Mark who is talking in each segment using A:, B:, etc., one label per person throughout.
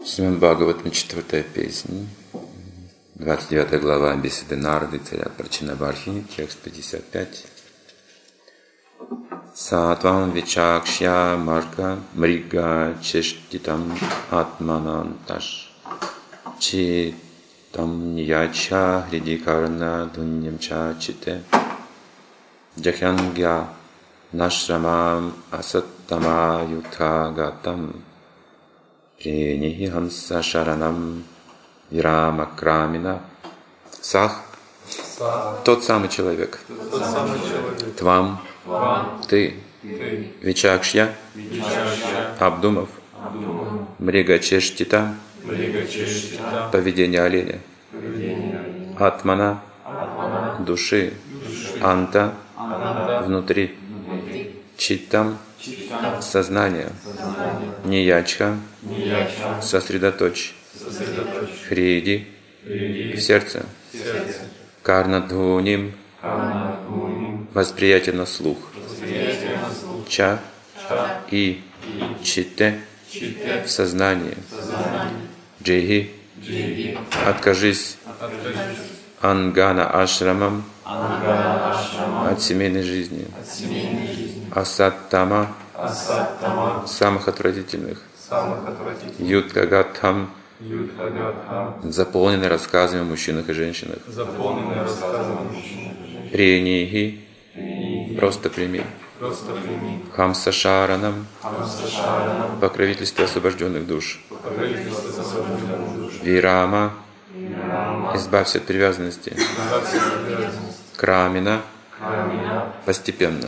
A: Шримад Бхагаватам, 4-я песня, 29 глава беседы Нарды, царя Прачинабархи, текст 55. Сатвам вичакшья марга мрига чештитам атмананташ читам нияча хридикарна дуньямча чите джахянгя нашрамам асаттама юктагатам Пренихи хамса шаранам вирамакрамина. Сах – тот самый человек. Твам – ты. Вичакшья – обдумав. Мригачештита – поведение оленя. Атмана – души. Анта – внутри. Читтам – сознание. Ниячха – сосредоточь. Хриди – в сердце. Карнадхуним – восприятие на слух. Ча и читте – в сознании. Джейхи – откажись. Ангана ашрамам – от семейной жизни. Асаттама – самых отвратительных. Юдхагатхам – заполненный рассказами о мужчинах и женщинах. Пренихи – просто прими. Хамсашаранам – покровительство освобожденных душ. Вирама – избавься от привязанности. Крамина – постепенно.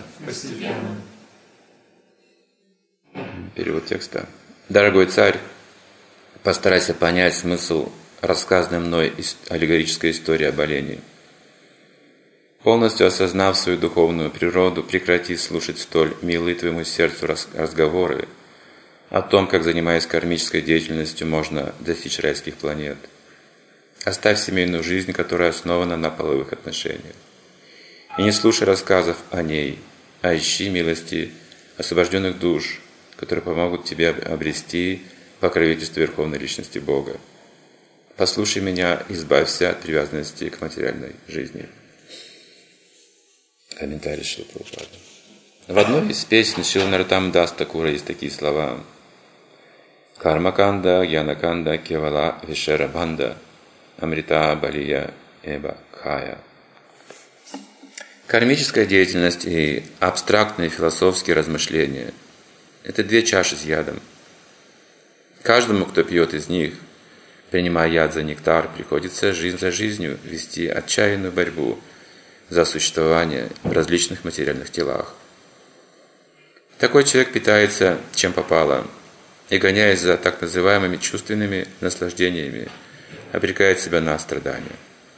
A: Перевод текста. Дорогой царь, постарайся понять смысл рассказанной мной аллегорической истории об олене. Полностью осознав свою духовную природу, прекрати слушать столь милые твоему сердцу разговоры о том, как, занимаясь кармической деятельностью, можно достичь райских планет. Оставь семейную жизнь, которая основана на половых отношениях. И не слушай рассказов о ней, а ищи милости освобожденных душ, которые помогут тебе обрести покровительство Верховной Личности Бога. Послушай меня, избавься от привязанности к материальной жизни. Комментарий Шрила Прабхупады. В одной из песен Шрила Нароттама Даса Такура есть такие слова: Кармаканда, Гьянаканда, Кевала, Вишерабанда, Амрита, Балия, Эба, Хая. Кармическая деятельность и абстрактные философские размышления – это две чаши с ядом. Каждому, кто пьет из них, принимая яд за нектар, приходится жизнь за жизнью вести отчаянную борьбу за существование в различных материальных телах. Такой человек питается чем попало и, гоняясь за так называемыми чувственными наслаждениями, обрекает себя на страдания.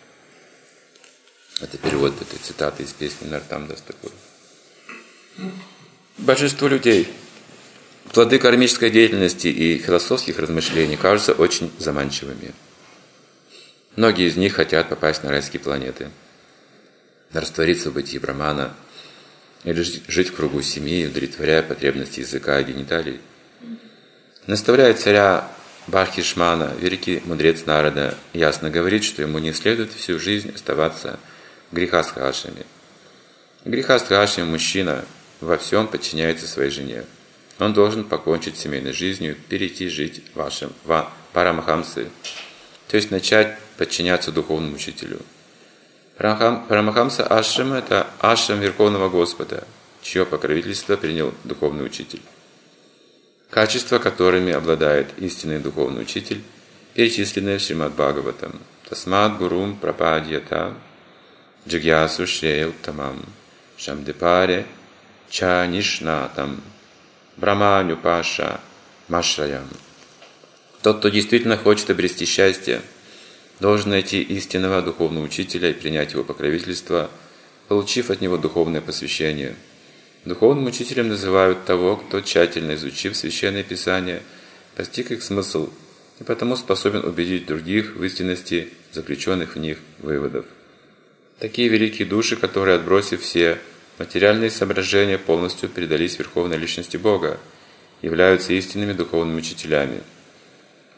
A: Это перевод этой цитаты из песни Нароттама Даса Такура. Большинству людей плоды кармической деятельности и философских размышлений кажутся очень заманчивыми. Многие из них хотят попасть на райские планеты, раствориться в бытии Брахмана или жить в кругу семьи, удовлетворяя потребности языка и гениталий. Наставляя царя Бхахишмана, великий мудрец Нарада ясно говорит, что ему не следует всю жизнь оставаться грихастха-ашраме. Грихастха-ашраме мужчина во всем подчиняется своей жене. Он должен покончить с семейной жизнью, перейти жить в парамахамсы, то есть начать подчиняться духовному учителю. Парамахамса ашрама – это ашрам Верховного Господа, чье покровительство принял духовный учитель. Качества, которыми обладает истинный духовный учитель, перечислены в Шримад Бхагаватам. Тасмад гурум прападьята джигьясу шрея уттамам шамдепаре ча нишнатам браманюпаша машраям. Тот, кто действительно хочет обрести счастье, должен найти истинного духовного учителя и принять его покровительство, получив от него духовное посвящение. Духовным учителем называют того, кто, тщательно изучив Священное Писание, постиг их смысл и потому способен убедить других в истинности заключенных в них выводов. Такие великие души, которые, отбросив все материальные соображения, полностью предались Верховной Личности Бога, являются истинными духовными учителями.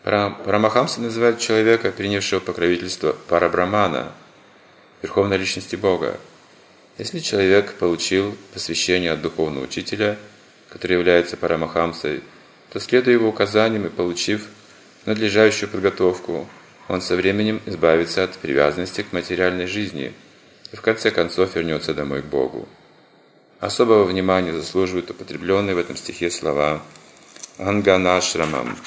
A: Парамахамсы называют человека, принявшего покровительство Парабрамана, Верховной Личности Бога. Если человек получил посвящение от духовного учителя, который является Парамахамсой, то, следуя его указаниям и получив надлежащую подготовку, он со временем избавится от привязанности к материальной жизни и в конце концов вернется домой к Богу. Особого внимания заслуживают употребленные в этом стихе слова «Анганашрамам»,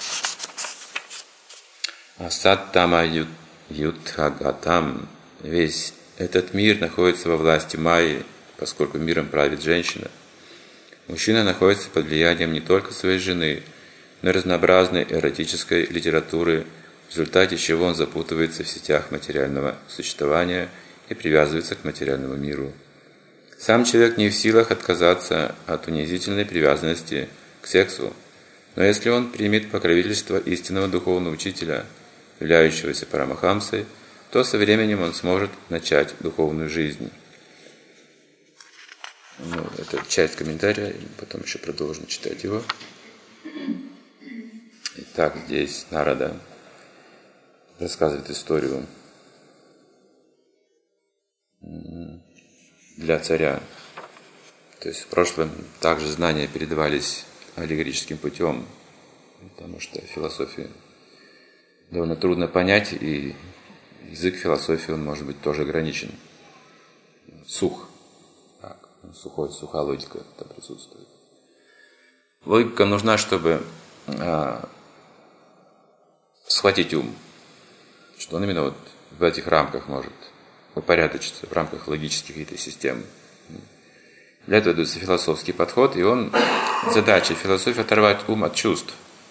A: «Асаттама ютхагатам». Весь этот мир находится во власти Майи, поскольку миром правит женщина. Мужчина находится под влиянием не только своей жены, но и разнообразной эротической литературы, в результате чего он запутывается в сетях материального существования и привязывается к материальному миру. Сам человек не в силах отказаться от унизительной привязанности к сексу, но если он примет покровительство истинного духовного учителя, являющегося Парамахамсой, то со временем он сможет начать духовную жизнь. Это часть комментария, потом еще продолжим читать его. Итак, здесь Нарада рассказывает историю для царя. То есть в прошлом также знания передавались аллегорическим путем, потому что философию довольно трудно понять, и язык философии, он может быть тоже ограничен. Сух. Сухая логика там присутствует. Логика нужна, чтобы схватить ум, что он именно вот в этих рамках может упорядочиться, в рамках логических каких-то систем. Для этого дается философский подход, и задача философии оторвать ум от чувств.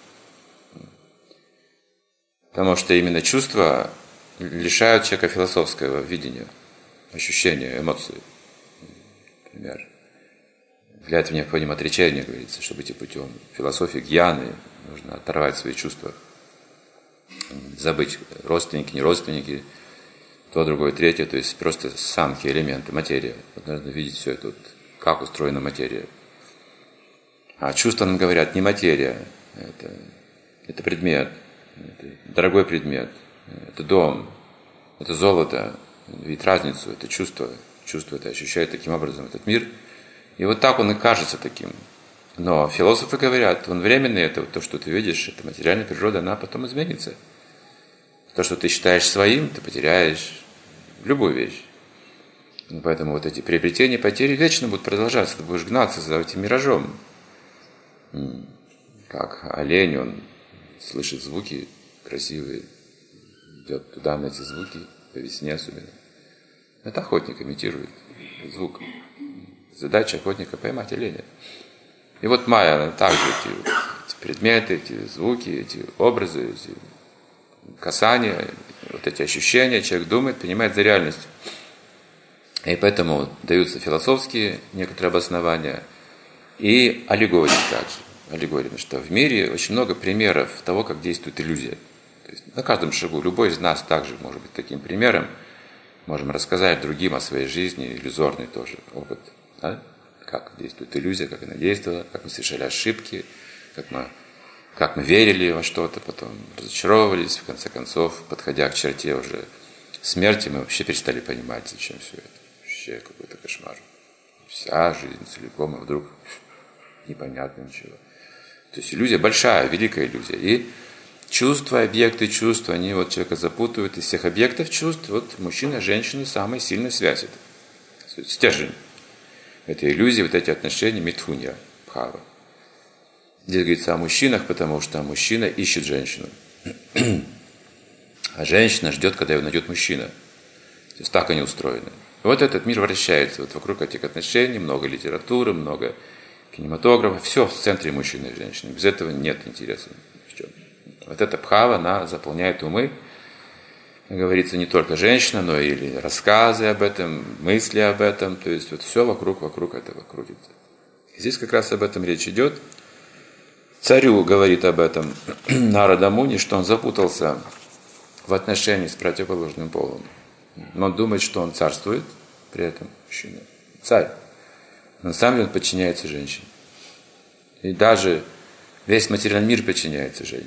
A: Потому что именно чувства лишают человека философского видения, ощущения, эмоций. Например, для этого необходимо отречение, говорится, чтобы идти путем философии гьяны, нужно оторвать свои чувства, забыть родственники, не родственники, то, другое, третье, то есть просто самки, элементы, материя. Вот нужно видеть все это, как устроена материя. А чувства нам говорят, не материя, это предмет, это дорогой предмет, это дом, это золото, видит разницу, это чувство. Чувство это ощущает таким образом этот мир. И вот так он и кажется таким. Но философы говорят, он временный, это вот то, что ты видишь, это материальная природа, она потом изменится. То, что ты считаешь своим, ты потеряешь любую вещь. И поэтому вот эти приобретения, потери вечно будут продолжаться. Ты будешь гнаться за этим миражом. Как олень, он слышит звуки красивые, идет туда на эти звуки, по весне особенно. Это охотник имитирует звук. Задача охотника поймать оленя. И вот Майя, она также эти предметы, эти звуки, эти образы, эти касания, вот эти ощущения, человек думает, принимает за реальность. И поэтому даются философские некоторые обоснования и аллегории также. Аллегории, потому что в мире очень много примеров того, как действует иллюзия. То есть на каждом шагу любой из нас также может быть таким примером. Можем рассказать другим о своей жизни, иллюзорный тоже опыт. Да? Как действует иллюзия, как она действовала, как мы совершали ошибки, как мы верили во что-то, потом разочаровывались, в конце концов, подходя к черте уже смерти, мы вообще перестали понимать, зачем все это. Вообще какой-то кошмар. Вся жизнь целиком, и вдруг непонятно ничего. То есть иллюзия большая, великая иллюзия. И чувства, объекты чувств, они вот человека запутывают. Из всех объектов чувств, вот мужчина и женщина самая сильная связь. Это стержень. Это иллюзия, вот эти отношения, митхунья, бхава. Здесь говорится о мужчинах, потому что мужчина ищет женщину. А женщина ждет, когда его найдет мужчина. То есть так они устроены. И вот этот мир вращается вот вокруг этих отношений, много литературы, много кинематографа. Все в центре мужчины и женщины. Без этого нет интереса. Вот эта бхава, она заполняет умы. Говорится, не только женщина, но и рассказы об этом, мысли об этом. То есть вот все вокруг этого крутится. И здесь как раз об этом речь идет. Царю говорит об этом Нарада Муни, что он запутался в отношении с противоположным полом. Он думает, что он царствует, при этом мужчина, царь. Но на самом деле он подчиняется женщине. И даже весь материальный мир подчиняется женщине. То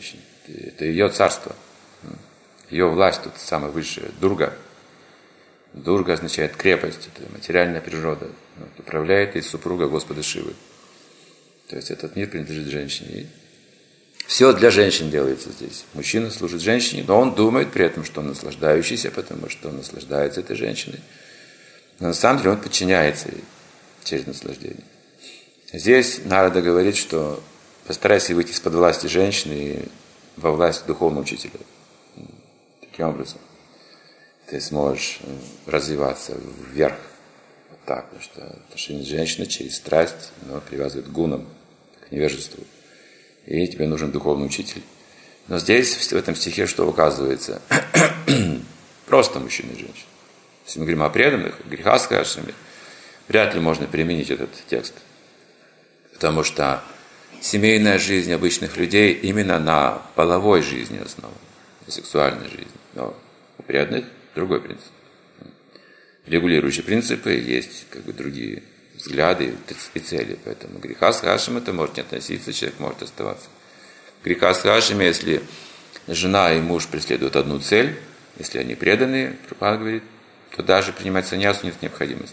A: это ее царство, ее власть тут самая высшая, Дурга. Дурга означает крепость, это материальная природа. Управляет и супруга Господа Шивы. То есть этот мир принадлежит женщине. И все для женщин делается здесь. Мужчина служит женщине, но он думает при этом, что он наслаждающийся, потому что он наслаждается этой женщиной. Но на самом деле он подчиняется ей через наслаждение. Здесь Нарада говорит, что постарайся выйти из-под власти женщины и во власть духовного учителя. Таким образом ты сможешь развиваться вверх. Вот так, потому что отношение женщины через страсть, но привязывает к гунам, к невежеству. И тебе нужен духовный учитель. Но здесь, в этом стихе, что указывается? Просто мужчина и женщина. Если мы говорим о преданных, грехастха ашраме, вряд ли можно применить этот текст. Потому что семейная жизнь обычных людей именно на половой жизни основана, на сексуальной жизни. Но у преданных другой принцип. Регулирующие принципы, есть другие взгляды и цели. Поэтому грехастха ашраме это может не относиться, человек может оставаться. Грехастха ашраме, если жена и муж преследуют одну цель, если они преданные, Прабхупада говорит, то даже принимать саньясу нет необходимости.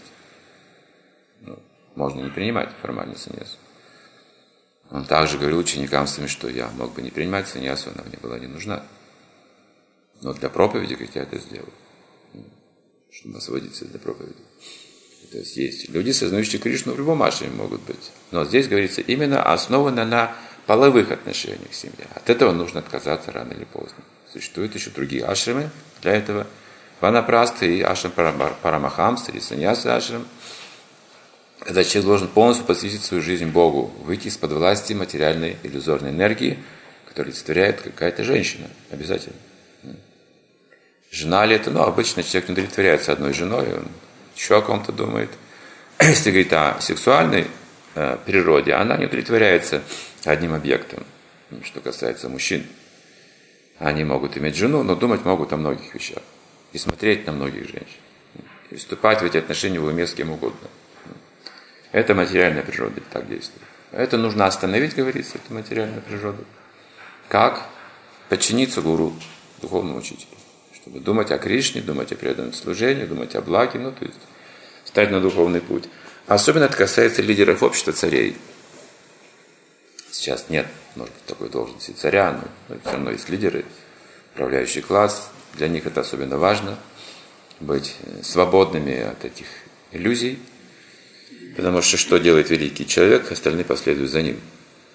A: Можно не принимать формально саньясу. Он также говорил ученикам своим, что я мог бы не принимать саньясу, она мне была не нужна. Но для проповеди, как я это сделал, чтобы освободиться для проповеди. То есть есть люди, сознающие Кришну в любом ашраме могут быть. Но здесь говорится именно основано на половых отношениях в семье. От этого нужно отказаться рано или поздно. Существуют еще другие ашрамы для этого. Ванапраста и ашрам Парамахамса, или саньяса ашрам. Когда человек должен полностью посвятить свою жизнь Богу, выйти из-под власти материальной иллюзорной энергии, которую олицетворяет какая-то женщина. Обязательно. Жена ли это? Обычно человек не удовлетворяется одной женой, он еще о ком-то думает. Если говорить о сексуальной природе, она не удовлетворяется одним объектом. Что касается мужчин. Они могут иметь жену, но думать могут о многих вещах. И смотреть на многих женщин. И вступать в эти отношения в уме с кем угодно. Это материальная природа, так действует. Это нужно остановить, говорится, эту материальную природу. Как? Подчиниться гуру, духовному учителю. Чтобы думать о Кришне, думать о преданном служении, думать о благе, то есть стать на духовный путь. Особенно это касается лидеров общества, царей. Сейчас нет, может быть, такой должности царя, но все равно есть лидеры, управляющий класс. Для них это особенно важно, быть свободными от этих иллюзий. Потому что делает великий человек, остальные последуют за ним.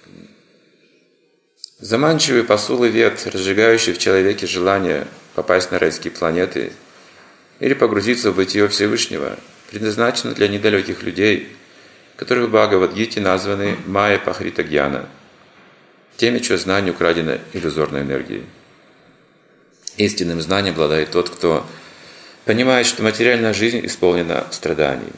A: Заманчивый посул и вет, разжигающий в человеке желание попасть на райские планеты или погрузиться в бытие Всевышнего, предназначено для недалеких людей, которые в Бхагавад-гите названы Майя Пахрита Гьяна, теми, чье знание украдено иллюзорной энергией. Истинным знанием обладает тот, кто понимает, что материальная жизнь исполнена страданий.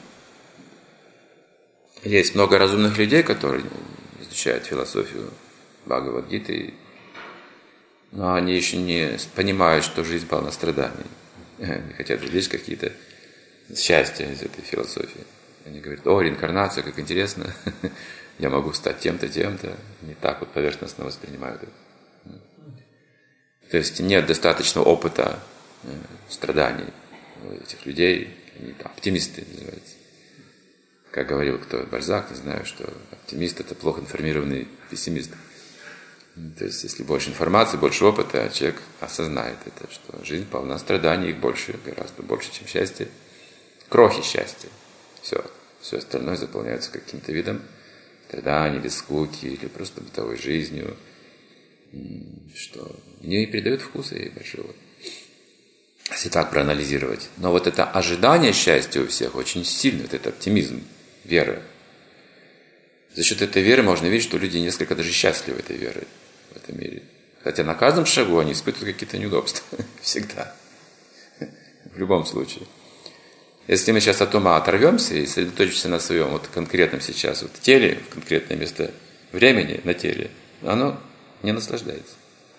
A: Есть много разумных людей, которые изучают философию Бхагавад-гиты, но они еще не понимают, что жизнь полна страданий. Они хотят извлечь какие-то счастья из этой философии. Они говорят: о, реинкарнация, как интересно, я могу стать тем-то, тем-то. Не так поверхностно воспринимают это. То есть нет достаточного опыта страданий у этих людей. Они оптимисты называются. Как говорил Бальзак, не знаю, что оптимист – это плохо информированный пессимист. То есть, если больше информации, больше опыта, человек осознает это, что жизнь полна страданий, их больше, гораздо больше, чем счастье. Крохи счастья. Все остальное заполняется каким-то видом страданий, или скуки, или просто бытовой жизнью, что не передает вкуса ей большого. Если так проанализировать. Но вот это ожидание счастья у всех очень сильно, это оптимизм, вера. За счет этой веры можно видеть, что люди несколько даже счастливы этой верой в этом мире. Хотя на каждом шагу они испытывают какие-то неудобства. Всегда. В любом случае. Если мы сейчас от ума оторвемся и сосредоточимся на своем конкретном сейчас теле, в конкретное место времени на теле, оно не наслаждается.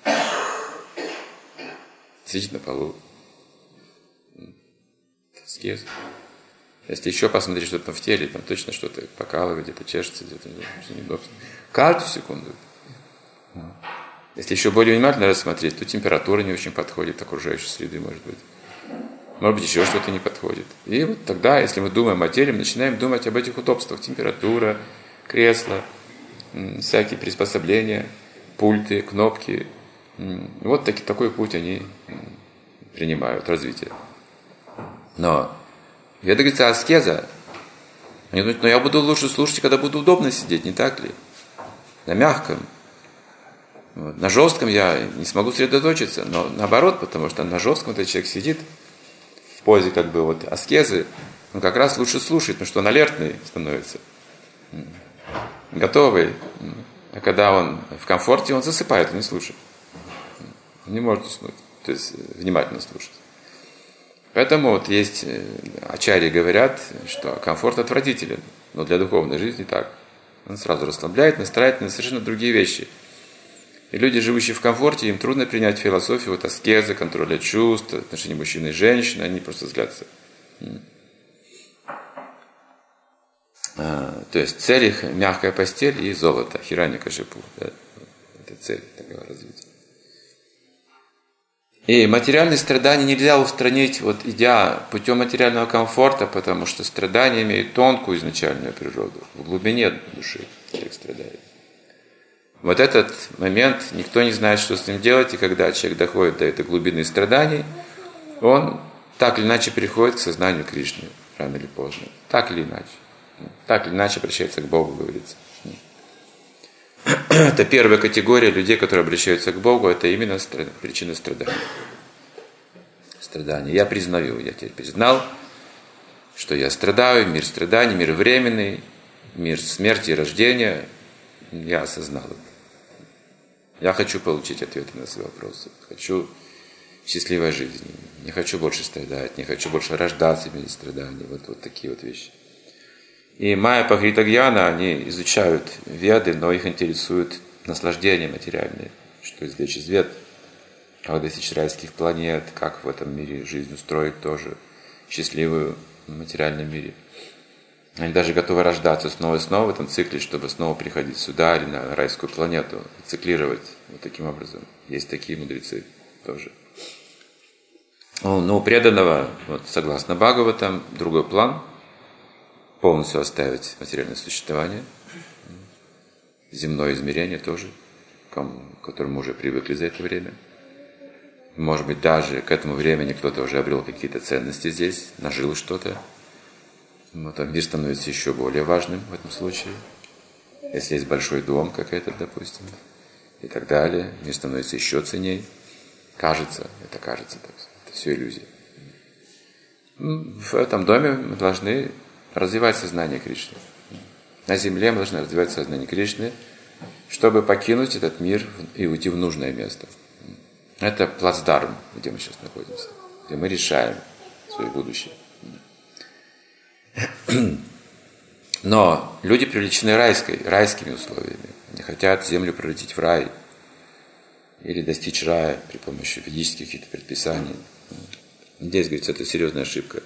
A: Сидит на полу. Скез. Если еще посмотреть что-то в теле, там точно что-то покалывает, где-то чешется, где-то неудобно. Каждую секунду. Если еще более внимательно рассмотреть, то температура не очень подходит окружающей среды, может быть. Может быть, еще что-то не подходит. И вот тогда, если мы думаем о теле, мы начинаем думать об этих удобствах. Температура, кресло, всякие приспособления, пульты, кнопки. Вот такой путь они принимают, развитие. Но Веда говорится, аскеза. Они думают, я буду лучше слушать, когда буду удобно сидеть, не так ли? На мягком. Вот. На жестком я не смогу сосредоточиться, но наоборот, потому что на жестком этот человек сидит в позе аскезы, он как раз лучше слушает, потому что он алертный становится, готовый. А когда он в комфорте, он засыпает, он не слушает. Он не может уснуть, то есть внимательно слушать. Поэтому есть ачарьи говорят, что комфорт отвратителен, но для духовной жизни так. Он сразу расслабляет, настраивает на совершенно другие вещи. И люди, живущие в комфорте, им трудно принять философию аскезы, контроля чувств, отношений мужчины и женщины, они просто злятся. То есть цель их мягкая постель и золото, хираньякашипу. Да? Это цель такого развития. И материальные страдания нельзя устранить, идя путем материального комфорта, потому что страдания имеют тонкую изначальную природу. В глубине души человек страдает. Вот этот момент, никто не знает, что с ним делать, и когда человек доходит до этой глубины страданий, он так или иначе приходит к сознанию Кришны, рано или поздно. Так или иначе. Так или иначе обращается к Богу, говорится. Это первая категория людей, которые обращаются к Богу, это именно причина страданий. Страдания. Я теперь признал, что я страдаю, мир страданий, мир временный, мир смерти и рождения. Я осознал это. Я хочу получить ответы на свои вопросы. Хочу счастливой жизни. Не хочу больше страдать, не хочу больше рождаться в мире страданий. Вот такие вещи. И Майя Пахрита Гьяна, они изучают веды, но их интересует наслаждение материальное, что извлечь из вед, как достичь райских планет, как в этом мире жизнь устроить тоже счастливую в материальном мире. Они даже готовы рождаться снова и снова в этом цикле, чтобы снова приходить сюда или на райскую планету, циклировать таким образом. Есть такие мудрецы тоже. Но у преданного, согласно Бхагаватам, другой план – полностью оставить материальное существование, земное измерение тоже, к которому уже привыкли за это время. Может быть, даже к этому времени кто-то уже обрел какие-то ценности здесь, нажил что-то. Мир становится еще более важным в этом случае. Если есть большой дом, как этот, допустим, и так далее, мир становится еще ценней. Кажется, это все иллюзия. В этом доме мы должны развивать сознание Кришны. На земле мы должны развивать сознание Кришны, чтобы покинуть этот мир и уйти в нужное место. Это плацдарм, где мы сейчас находимся, где мы решаем свое будущее. Но люди привлечены райскими условиями. Они хотят землю превратить в рай или достичь рая при помощи ведических каких-то предписаний. Здесь, говорится, это серьезная ошибка.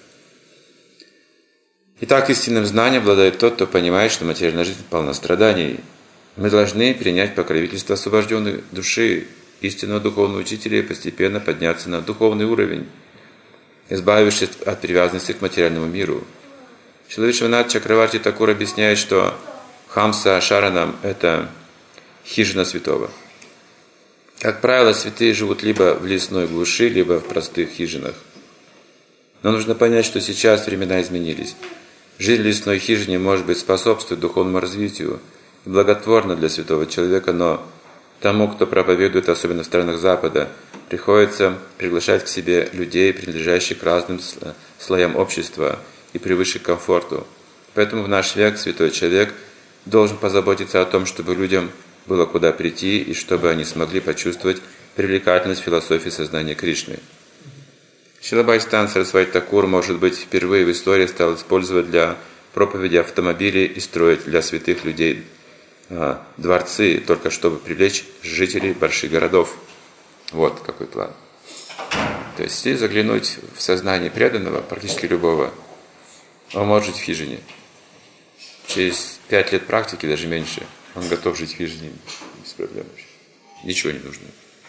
A: Итак, истинным знанием обладает тот, кто понимает, что материальная жизнь полна страданий. Мы должны принять покровительство освобожденной души, истинного духовного учителя и постепенно подняться на духовный уровень, избавившись от привязанности к материальному миру. Шрила Вишванат Чакраварти Такур объясняет, что Хамса Шаранам – это хижина святого. Как правило, святые живут либо в лесной глуши, либо в простых хижинах. Но нужно понять, что сейчас времена изменились. Жизнь в лесной хижине, может быть, способствует духовному развитию и благотворна для святого человека, но тому, кто проповедует, особенно в странах Запада, приходится приглашать к себе людей, принадлежащих к разным слоям общества и привыкших к комфорту. Поэтому в наш век святой человек должен позаботиться о том, чтобы людям было куда прийти и чтобы они смогли почувствовать привлекательность философии сознания Кришны. Шрила Бхактисиданта Сарасвати Такур, может быть, впервые в истории стал использовать для проповеди автомобили и строить для святых людей дворцы, только чтобы привлечь жителей больших городов. Вот какой план. То есть, если заглянуть в сознание преданного, практически любого, он может жить в хижине. Через 5 лет практики, даже меньше, он готов жить в хижине без проблем. Ничего не нужно.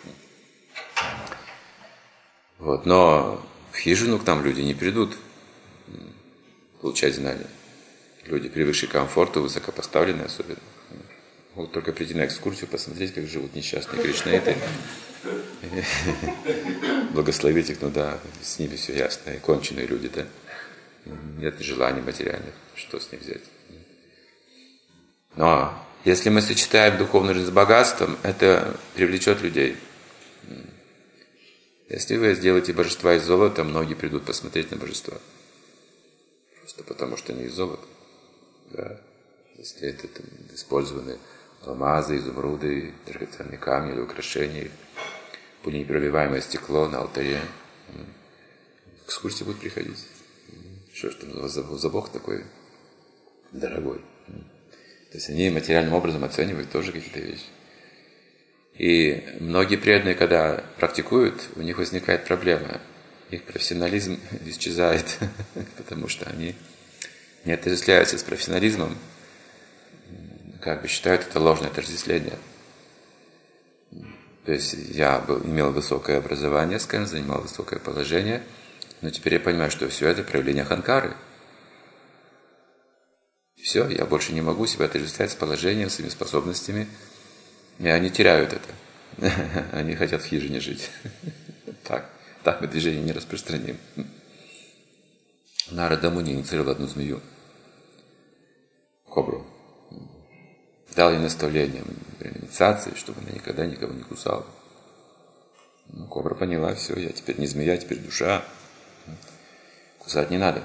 A: Вот. Но в хижину к нам люди не придут получать знания. Люди, привыкшие к комфорту, высокопоставленные особенно. Могут только прийти на экскурсию, посмотреть, как живут несчастные кришнаиты. Благословить их, ну да, с ними все ясно. И конченые люди, да. Нет желаний материальных, что с них взять. Но если мы сочетаем духовную жизнь с богатством, это привлечет людей. Если вы сделаете божества из золота, многие придут посмотреть на божества. Просто потому, что они из золота. Да. Если это там, использованы алмазы, изумруды, драгоценные камни или украшения, пуленепробиваемое стекло на алтаре, экскурсии будут приходить. Что ж там за Бог такой дорогой? То есть они материальным образом оценивают тоже какие-то вещи. И многие преданные, когда практикуют, у них возникает проблема. Их профессионализм исчезает, потому что они не отождествляются с профессионализмом, как бы считают это ложное отождествление. То есть я имел высокое образование, скажем, занимал высокое положение, но теперь я понимаю, что все это проявление аханкары. Все, я больше не могу себя отождествлять с положением, своими способностями. И они теряют это. Они хотят в хижине жить. Так мы движение не распространим. Нарада Муни инициировал одну змею, кобру. Дал ей наставление при инициации, чтобы она никогда никого не кусала. Ну, кобра поняла, все, я теперь не змея, теперь душа. Кусать не надо.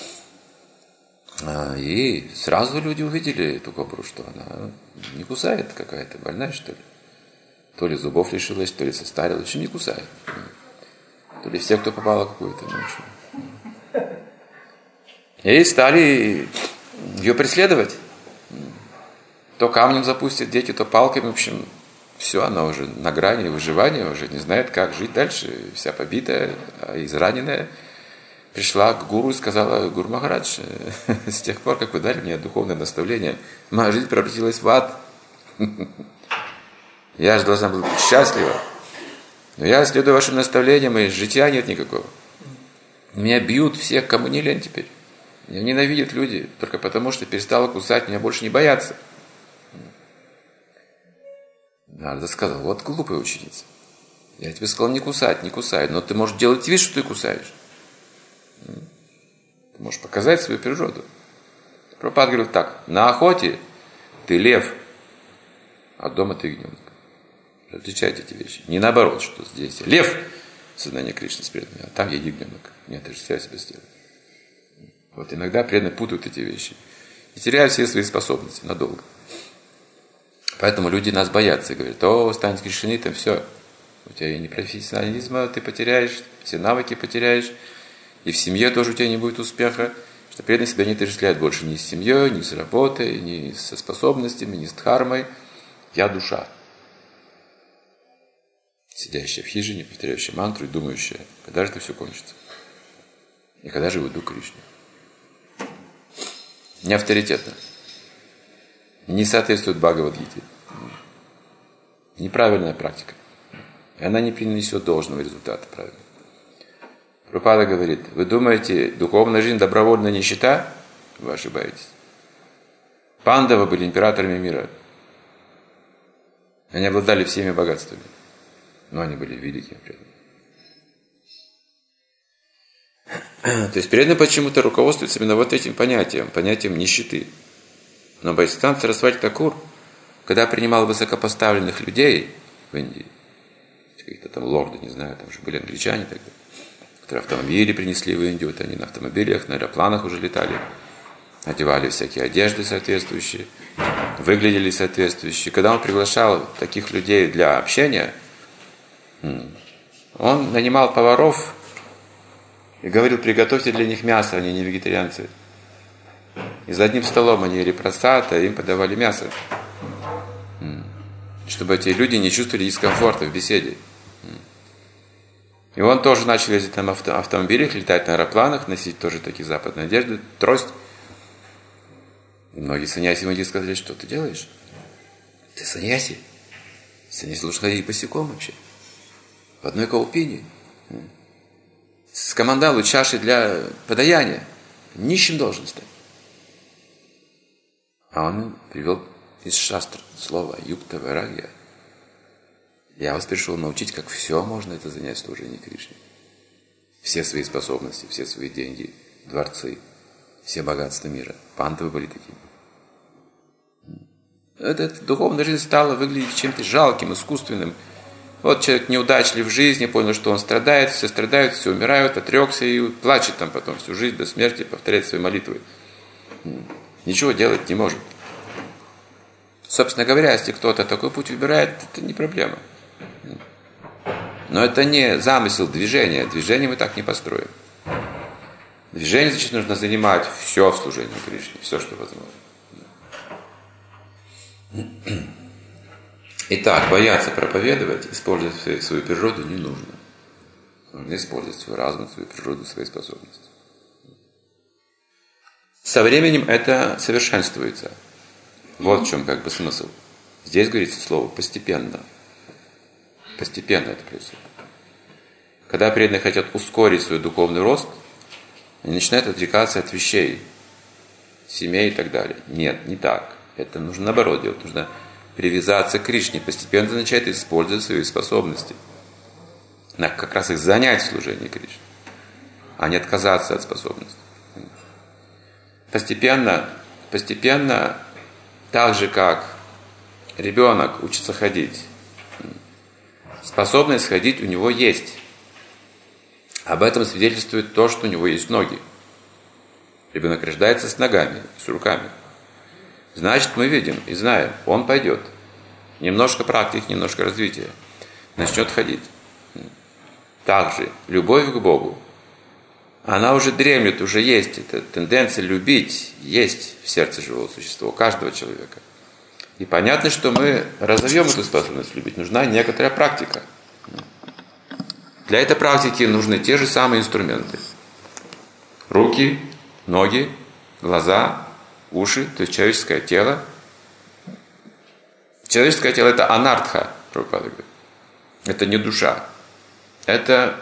A: И сразу люди увидели эту кобру, что она не кусает, какая-то больная, что ли. То ли зубов лишилась, то ли состарилась, в общем, не кусает. То ли все, кто попало какую-то ночью. И стали ее преследовать. То камнем запустят дети, то палками, в общем, все, она уже на грани выживания, уже не знает, как жить дальше, вся побитая, израненная. Пришла к гуру и сказала: Гуру Махарадж, с тех пор, как вы дали мне духовное наставление, моя жизнь превратилась в ад. Я же должна была быть счастлива. Но я следую вашим наставлениям, и жития нет никакого. Меня бьют все, кому не лень теперь. Меня ненавидят люди, только потому, что перестала кусать, меня больше не боятся. Нарада сказал: вот глупая ученица. Я тебе сказал не кусать, не кусай, но ты можешь делать вид, что ты кусаешь. Ты можешь показать свою природу. Прабхупада говорил так: на охоте ты лев, а дома ты ягненок. Отличайте эти вещи. Не наоборот, что здесь лев, сознание Кришны с преданными, а там я ягненок. Не отождествляю себя с телом. Вот иногда преданные путают эти вещи и теряют все свои способности надолго. Поэтому люди нас боятся и говорят: о, станешь кришнаитом, все, у тебя и непрофессионализма ты потеряешь, все навыки потеряешь, и в семье тоже у тебя не будет успеха, что преданные себя не отождествляют больше ни с семьей, ни с работой, ни со способностями, ни с дхармой. Я душа, сидящая в хижине, повторяющая мантру и думающая: когда же это все кончится? И когда же уйду к Кришне? Не авторитетно. Не соответствует Бхагавад-гите. Неправильная практика. И она не принесет должного результата, правильно. Прабхупада говорит: вы думаете, духовная жизнь добровольная нищета? Вы ошибаетесь. Пандавы были императорами мира. Они обладали всеми богатствами. Но они были великими преданными. То есть преданные почему-то руководствуются именно вот этим понятием нищеты. Но Бхактисиданта Сарасвати Такур, когда принимал высокопоставленных людей в Индии, какие-то там лорды, не знаю, там же были англичане тогда, которые автомобили принесли в Индию, вот они на автомобилях, на аэропланах уже летали, одевали всякие одежды соответствующие, выглядели соответствующие. Когда он приглашал таких людей для общения, он нанимал поваров и говорил: приготовьте для них мясо, они не вегетарианцы. И за одним столом они ели прасад, а им подавали мясо. Чтобы эти люди не чувствовали дискомфорта в беседе. И он тоже начал ездить на автомобилях, летать на аэропланах, носить тоже такие западные одежды, трость. И многие саньяси в Индии сказали: что ты делаешь? Ты саньяси? Не слушай, ходить босиком вообще. В одной колпине. С командалу чашей для подаяния. Нищим должен стать. А он привел из шастр слово юкта вайрагья. Я вас пришел научить, как все можно это занять служение Кришне. Все свои способности, все свои деньги, дворцы, все богатства мира. Пандавы были такими. Эта духовная жизнь стала выглядеть чем-то жалким, искусственным. Вот человек неудачлив в жизни, понял, что он страдает, все умирают, отрекся и плачет там потом всю жизнь до смерти, повторяет свои молитвы. Ничего делать не может. Собственно говоря, если кто-то такой путь выбирает, это не проблема. Но это не замысел движения. Движение мы так не построим. Движение, значит, нужно занимать все в служении Кришне, все, что возможно. Итак, бояться проповедовать, использовать свою природу не нужно. Нужно использовать свой разум, свою природу, свои способности. Со временем это совершенствуется. Вот в чем как бы смысл. Здесь говорится слово «постепенно». Постепенно это происходит. Когда преданные хотят ускорить свой духовный рост, они начинают отрекаться от вещей, семей и так далее. Нет, не так. Это нужно наоборот делать. Нужно привязаться к Кришне. Постепенно начать использовать свои способности. Надо как раз их занять в служении Кришне, а не отказаться от способностей. Постепенно, так же как ребенок учится ходить, способность ходить у него есть. Об этом свидетельствует то, что у него есть ноги. Ребенок рождается с ногами, с руками. Значит, мы видим и знаем, он пойдет. Немножко практики, немножко развития. Начнет ходить. Также любовь к Богу, она уже дремлет, уже есть. Эта тенденция любить есть в сердце живого существа, у каждого человека. И понятно, что мы разовьем эту способность любить. Нужна некоторая практика. Для этой практики нужны те же самые инструменты. Руки, ноги, глаза, уши, то есть человеческое тело. Человеческое тело – это анартха, Прабхупада говорит. Это не душа. Это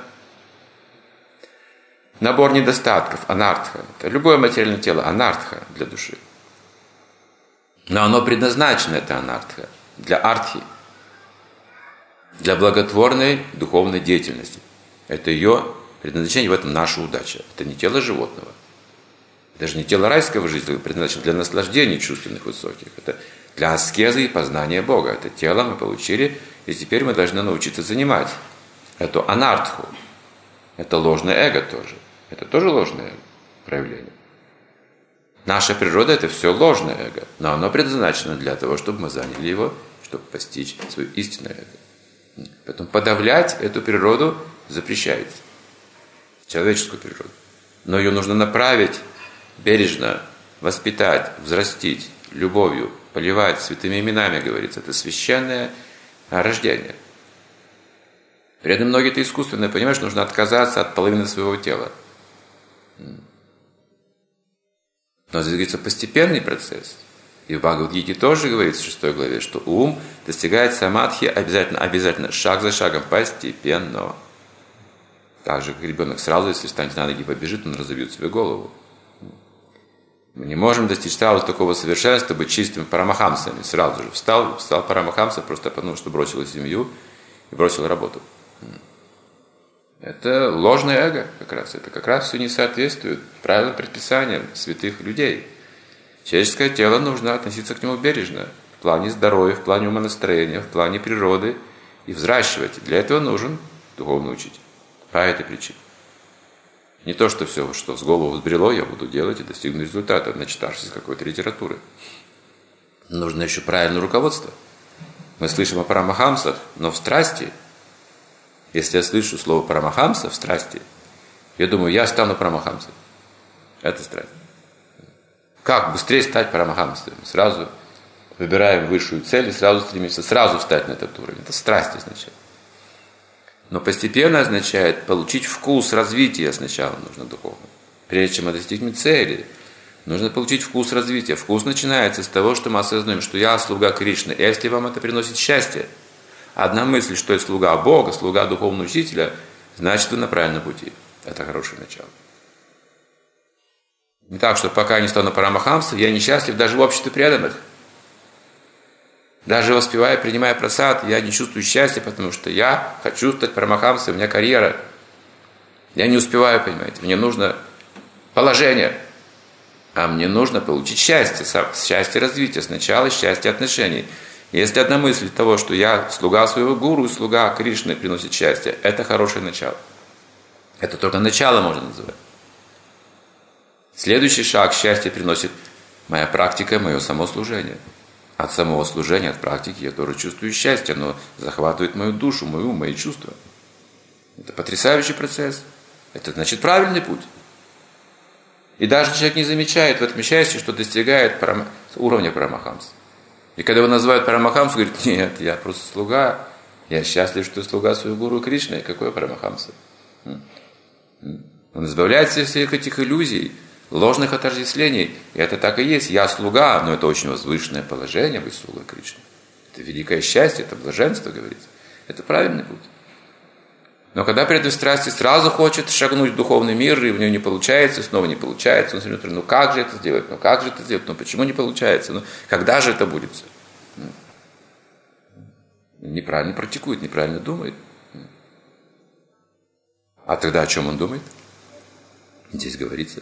A: набор недостатков, анартха. Это любое материальное тело, анартха для души. Но оно предназначено, это анартха, для артхи, для благотворной духовной деятельности. Это ее предназначение, в этом наша удача. Это не тело животного. Даже не тело райского жителя, предназначено для наслаждений чувственных высоких. Это для аскезы и познания Бога. Это тело мы получили, и теперь мы должны научиться занимать эту анартху. Это ложное эго тоже. Это тоже ложное проявление. Наша природа – это все ложное эго, но оно предназначено для того, чтобы мы заняли его, чтобы постичь свое истинное эго. Поэтому подавлять эту природу запрещается. Человеческую природу. Но ее нужно направить бережно, воспитать, взрастить любовью, поливать святыми именами, говорится. Это священное рождение. При этом многие это искусственно, понимаешь, нужно отказаться от половины своего тела. Но здесь говорится постепенный процесс. И в Бхагавад-гите тоже говорится в 6 главе, что ум достигает самадхи обязательно, шаг за шагом, постепенно. Так же, как ребенок сразу, если встанет на ноги и побежит, он разобьет себе голову. Мы не можем достичь сразу такого совершенства, быть чистыми парамахамсами. Сразу же встал парамахамса просто потому, что бросил семью и бросил работу. Это ложное эго как раз. Это как раз все не соответствует правилам, предписаниям святых людей. Человеческое тело нужно относиться к нему бережно. В плане здоровья, в плане умонастроения, в плане природы. И взращивать. Для этого нужен духовный учитель. По этой причине. Не то, что все, что с голову взбрело, я буду делать и достигну результата, начитавшись какой-то литературы. Нужно еще правильное руководство. Мы слышим о парамахамсах, но в страсти, если я слышу слово парамахамса в страсти, я думаю, я стану парамахамсом. Это страсть. Как быстрее стать парамахамсом? Сразу выбираем высшую цель и сразу стремимся сразу встать на этот уровень. Это страсть означает. Но постепенно означает получить вкус развития сначала нужно духовно. Прежде чем мы достигнем цели, нужно получить вкус развития. Вкус начинается с того, что мы осознаем, что я слуга Кришны. И если вам это приносит счастье, одна мысль, что я слуга Бога, слуга духовного учителя, значит, вы на правильном пути. Это хорошее начало. Не так, что пока я не стану парамахамсом, я несчастлив даже в обществе преданных. Даже воспевая, принимая прасад, я не чувствую счастья, потому что я хочу стать парамахамсом, у меня карьера. Я не успеваю, понимаете, мне нужно положение, а мне нужно получить счастье, счастье развития, сначала счастье отношений. Если одна мысль того, что я слуга своего гуру, слуга Кришны приносит счастье, это хорошее начало. Это только начало можно называть. Следующий шаг счастья приносит моя практика, мое самослужение. От самого служения, от практики я тоже чувствую счастье, оно захватывает мою душу, мой ум, мои чувства. Это потрясающий процесс. Это значит правильный путь. И даже человек не замечает в этом счастье, что достигает уровня парамахамса. И когда его называют парамахамсом, говорит, нет, я просто слуга, я счастлив, что я слуга своего гуру Кришны. Какой парамахамса? Он избавляется от всех этих иллюзий, ложных отождествлений. И это так и есть. Я слуга, но это очень возвышенное положение быть слугой Кришны. Это великое счастье, это блаженство, говорится. Это правильный путь. Но когда преданный страсти сразу хочет шагнуть в духовный мир, и у него не получается, снова не получается, он смотрит, ну как же это сделать, ну почему не получается, ну когда же это будет? Неправильно практикует, неправильно думает. А тогда о чем он думает? Здесь говорится.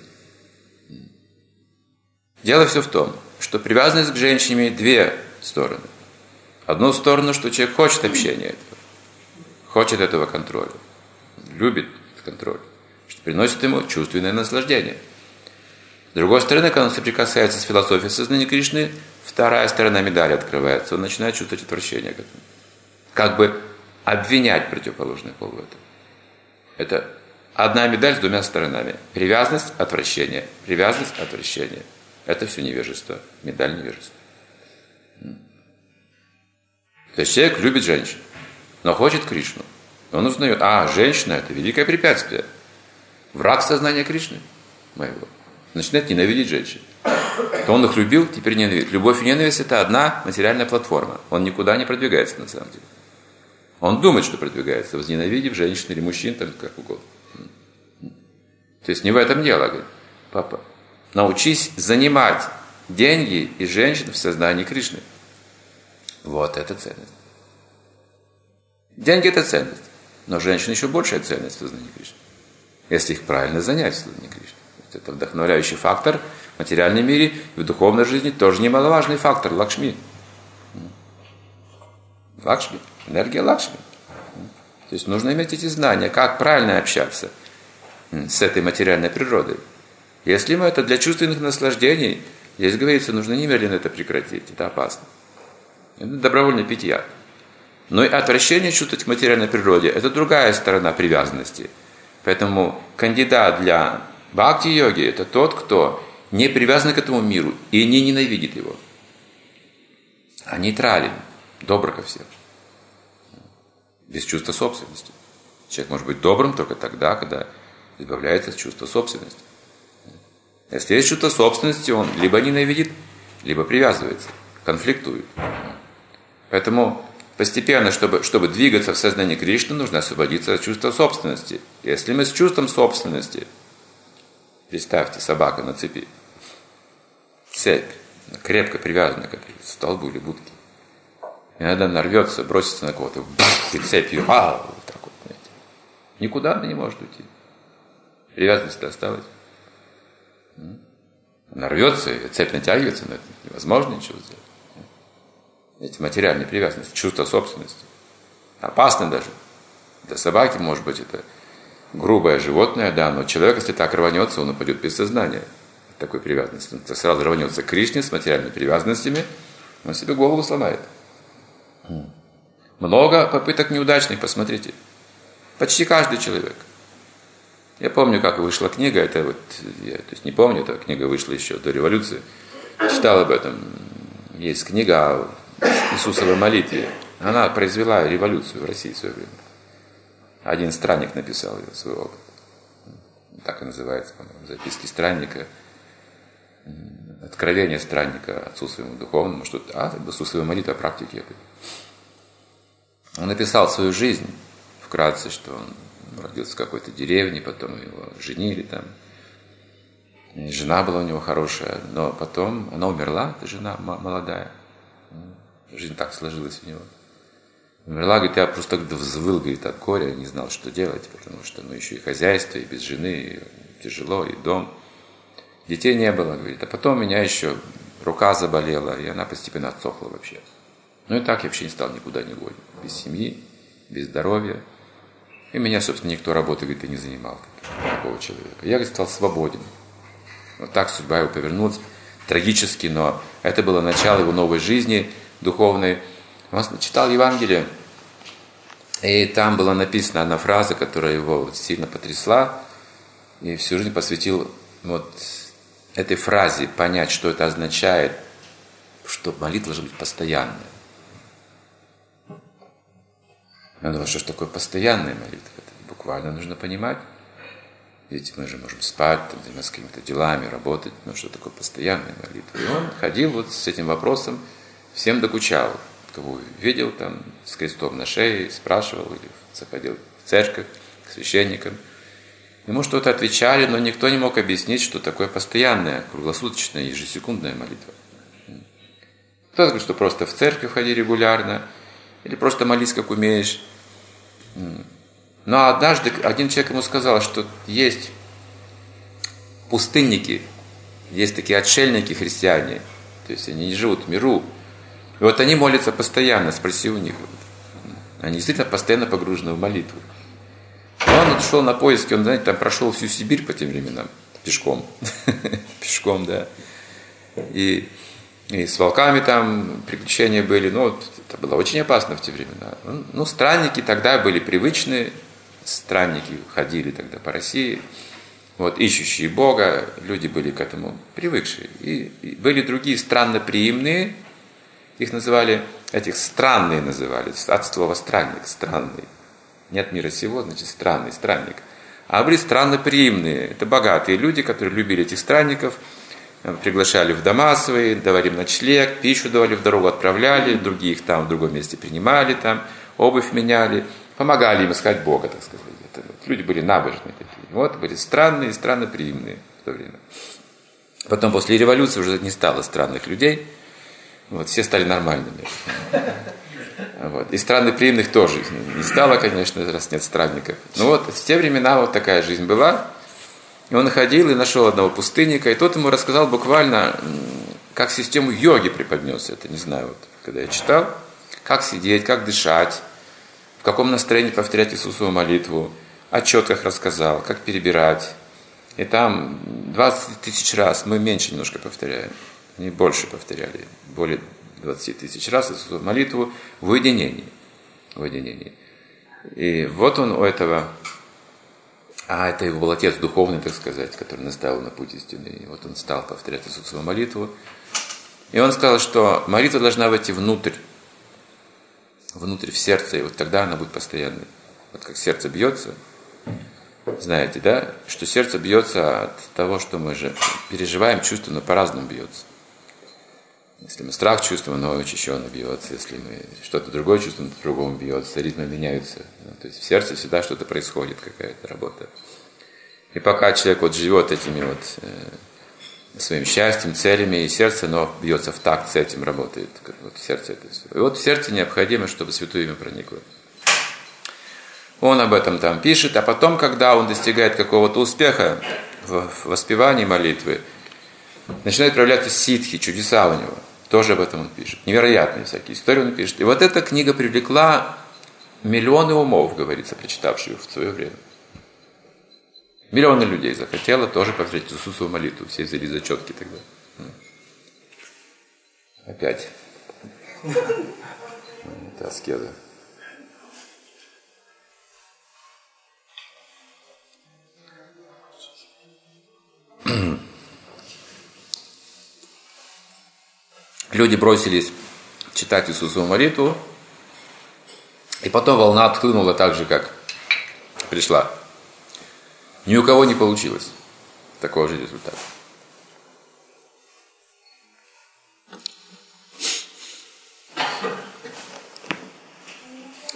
A: Дело все в том, что привязанность к женщине имеет две стороны. Одну сторону, что человек хочет общения этого, хочет этого контроля, любит этот контроль, что приносит ему чувственное наслаждение. С другой стороны, когда он соприкасается с философией сознания Кришны, вторая сторона медали открывается, он начинает чувствовать отвращение к этому. Как бы обвинять противоположный пол в этом. Это одна медаль с двумя сторонами. Привязанность, отвращение. Привязанность, отвращение. Это все невежество. Медаль невежества. То есть человек любит женщин, но хочет Кришну. Он узнает, женщина – это великое препятствие. Враг сознания Кришны моего. Начинает ненавидеть женщин. То он их любил, теперь ненавидит. Любовь и ненависть – это одна материальная платформа. Он никуда не продвигается на самом деле. Он думает, что продвигается, возненавидев женщин или мужчин, там как угодно. То есть не в этом дело, говорит папа. Научись занимать деньги и женщин в сознании Кришны. Вот это ценность. Деньги – это ценность. Но женщина еще большая ценность в сознании Кришны. Если их правильно занять в сознании Кришны. Это вдохновляющий фактор в материальном мире и в духовной жизни тоже немаловажный фактор – Лакшми. Лакшми. Энергия Лакшми. То есть нужно иметь эти знания, как правильно общаться с этой материальной природой. Если мы это для чувственных наслаждений, здесь говорится, нужно немедленно это прекратить. Это опасно. Это добровольное питье. Но и отвращение чувствовать к материальной природе – это другая сторона привязанности. Поэтому кандидат для бхакти-йоги – это тот, кто не привязан к этому миру и не ненавидит его. А нейтрален, добр ко всем. Без чувства собственности. Человек может быть добрым только тогда, когда избавляется от чувства собственности. Если есть чувство собственности, он либо ненавидит, либо привязывается, конфликтует. Поэтому постепенно, чтобы двигаться в сознании Кришны, нужно освободиться от чувства собственности. Если мы с чувством собственности, представьте, собака на цепи, цепь, крепко привязана к столбу или будке. Иногда нарвется, бросится на кого-то, и цепью, вот так вот, знаете. Никуда она не может уйти. Привязанность осталась. Нарвется, и цепь натягивается, но это невозможно ничего сделать. Эти материальные привязанности, чувство собственности. Опасно даже. Для собаки, может быть, это грубое животное, да, но человек, если так рванется, он упадет без сознания. Такой привязанности. Он сразу рванется к Кришне с материальными привязанностями, он себе голову сломает. Много попыток неудачных, посмотрите. Почти каждый человек. Я помню, как вышла книга, это вот, я не помню, эта книга вышла еще до революции. Читал об этом. Есть книга о Иисусовой молитве. Она произвела революцию в России в свое время. Один странник написал ее, свой опыт. Так и называется, по-моему, записки странника. Откровение странника отцу своему духовному, что-то, Иисусова молитва о практике. Он написал свою жизнь вкратце, что он родился в какой-то деревне, потом его женили там. И жена была у него хорошая, но потом она умерла, эта жена молодая. Жизнь так сложилась у него. Умерла, говорит, я просто взвыл, говорит, от горя, не знал, что делать, потому что еще и хозяйство, и без жены, и тяжело, и дом. Детей не было, говорит, а потом у меня еще рука заболела, и она постепенно отсохла вообще. Ну и так я вообще не стал никуда не годен. Без семьи, без здоровья. И меня, собственно, никто работой, говорит, и не занимал, такого человека. Я, говорит, стал свободен. Вот так судьба его повернулась. Трагически, но это было начало его новой жизни духовной. Он читал Евангелие, и там была написана одна фраза, которая его вот сильно потрясла, и всю жизнь посвятил вот этой фразе, понять, что это означает, что молитва должна быть постоянная. Я думал, что ж такое постоянная молитва? Это буквально нужно понимать. Ведь мы же можем спать, там, заниматься какими-то делами, работать, но что такое постоянная молитва? И он ходил вот с этим вопросом, всем докучал. Кого видел там с крестом на шее, спрашивал, или заходил в церковь к священникам. Ему что-то отвечали, но никто не мог объяснить, что такое постоянная, круглосуточная, ежесекундная молитва. Кто-то говорит, что просто в церковь ходи регулярно, или просто молись, как умеешь. Но однажды один человек ему сказал, что есть пустынники, есть такие отшельники христиане, то есть они не живут в миру. И вот они молятся постоянно, спроси у них. Они действительно постоянно погружены в молитву. Он шел на поиски, он, знаете, там прошел всю Сибирь по тем временам, пешком. Пешком, да. И с волками там приключения были. Ну, это было очень опасно в те времена. Ну, странники тогда были привычные. Странники ходили тогда по России. Вот, ищущие Бога, люди были к этому привыкшие. И были другие странноприимные. Их называли, этих странные называли, от слова странник, странный. Нет мира сего, значит странный, странник. А были странноприимные, это богатые люди, которые любили этих странников, приглашали в дома свои, давали им ночлег, пищу давали, в дорогу отправляли, другие их там в другом месте принимали, там, обувь меняли, помогали им искать Бога, так сказать. Это, вот, люди были набожные такие. Вот, были странные, странноприимные в то время. Потом после революции уже не стало странных людей. Вот, все стали нормальными. Вот. И странноприимных тоже не стало, конечно, раз нет странников. Но вот в те времена вот такая жизнь была. И он ходил и нашел одного пустынника, и тот ему рассказал буквально, как систему йоги преподнес. Это не знаю, вот, когда я читал, как сидеть, как дышать, в каком настроении повторять Иисусову молитву, о четках рассказал, как перебирать. И там 20 тысяч раз, мы меньше немножко повторяем. Они больше повторяли, более 20 тысяч раз Иисусову молитву в уединении. В уединении. И вот он у этого, это его был отец духовный, так сказать, который наставил на путь истины. И вот он стал повторять Иисусову молитву. И он сказал, что молитва должна войти внутрь в сердце, и вот тогда она будет постоянной. Вот как сердце бьется, знаете, да, что сердце бьется от того, что мы же переживаем, чувствуем, но по-разному бьется. Если мы страх чувствуем, оно учащенно бьется. Если мы что-то другое чувствуем, то по-другому бьется. Ритмы меняются. То есть в сердце всегда что-то происходит, какая-то работа. И пока человек вот живет этими вот своим счастьем, целями, и сердце, оно бьется в такт с этим, работает. Вот в сердце это все. И вот в сердце необходимо, чтобы Святое Имя проникло. Он об этом там пишет, а потом, когда он достигает какого-то успеха в воспевании молитвы, начинают проявляться ситхи, чудеса у него. Тоже об этом он пишет. Невероятные всякие истории он пишет. И вот эта книга привлекла миллионы умов, говорится, прочитавших в свое время. Миллионы людей захотело тоже повторять Иисусову молитву. Все взяли зачетки тогда. Опять. Это аскеза. Люди бросились читать Иисусову молитву, и потом волна отхлынула так же, как пришла. Ни у кого не получилось такого же результата.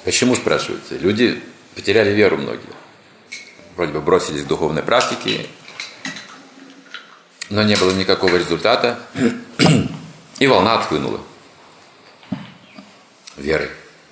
A: Почему, спрашивается? Люди потеряли веру многие. Вроде бы бросились к духовной практике, но не было никакого результата, и волна отхлынула веры.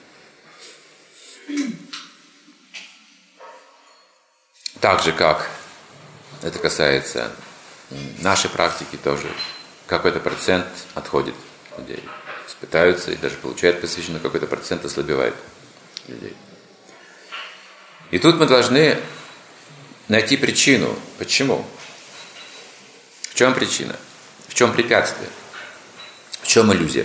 A: Так же, как это касается нашей практики, тоже какой-то процент отходит людей. Пытаются и даже получают посвящение, но какой-то процент ослабевает людей. И тут мы должны найти причину. Почему? В чем причина? В чем препятствие? В чем иллюзия?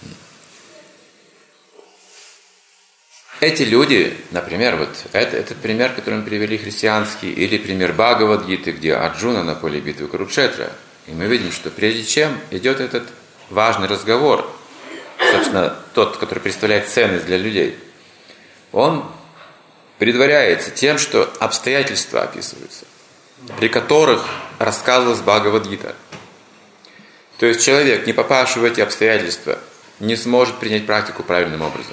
A: Эти люди, например, вот этот пример, который мы привели христианский, или пример Бхагавад-гиты, где Арджуна на поле битвы Курукшетра, и мы видим, что прежде чем идет этот важный разговор, собственно, тот, который представляет ценность для людей, он предваряется тем, что обстоятельства описываются, при которых рассказывалась Бхагавад-гита. То есть человек, не попавший в эти обстоятельства, не сможет принять практику правильным образом.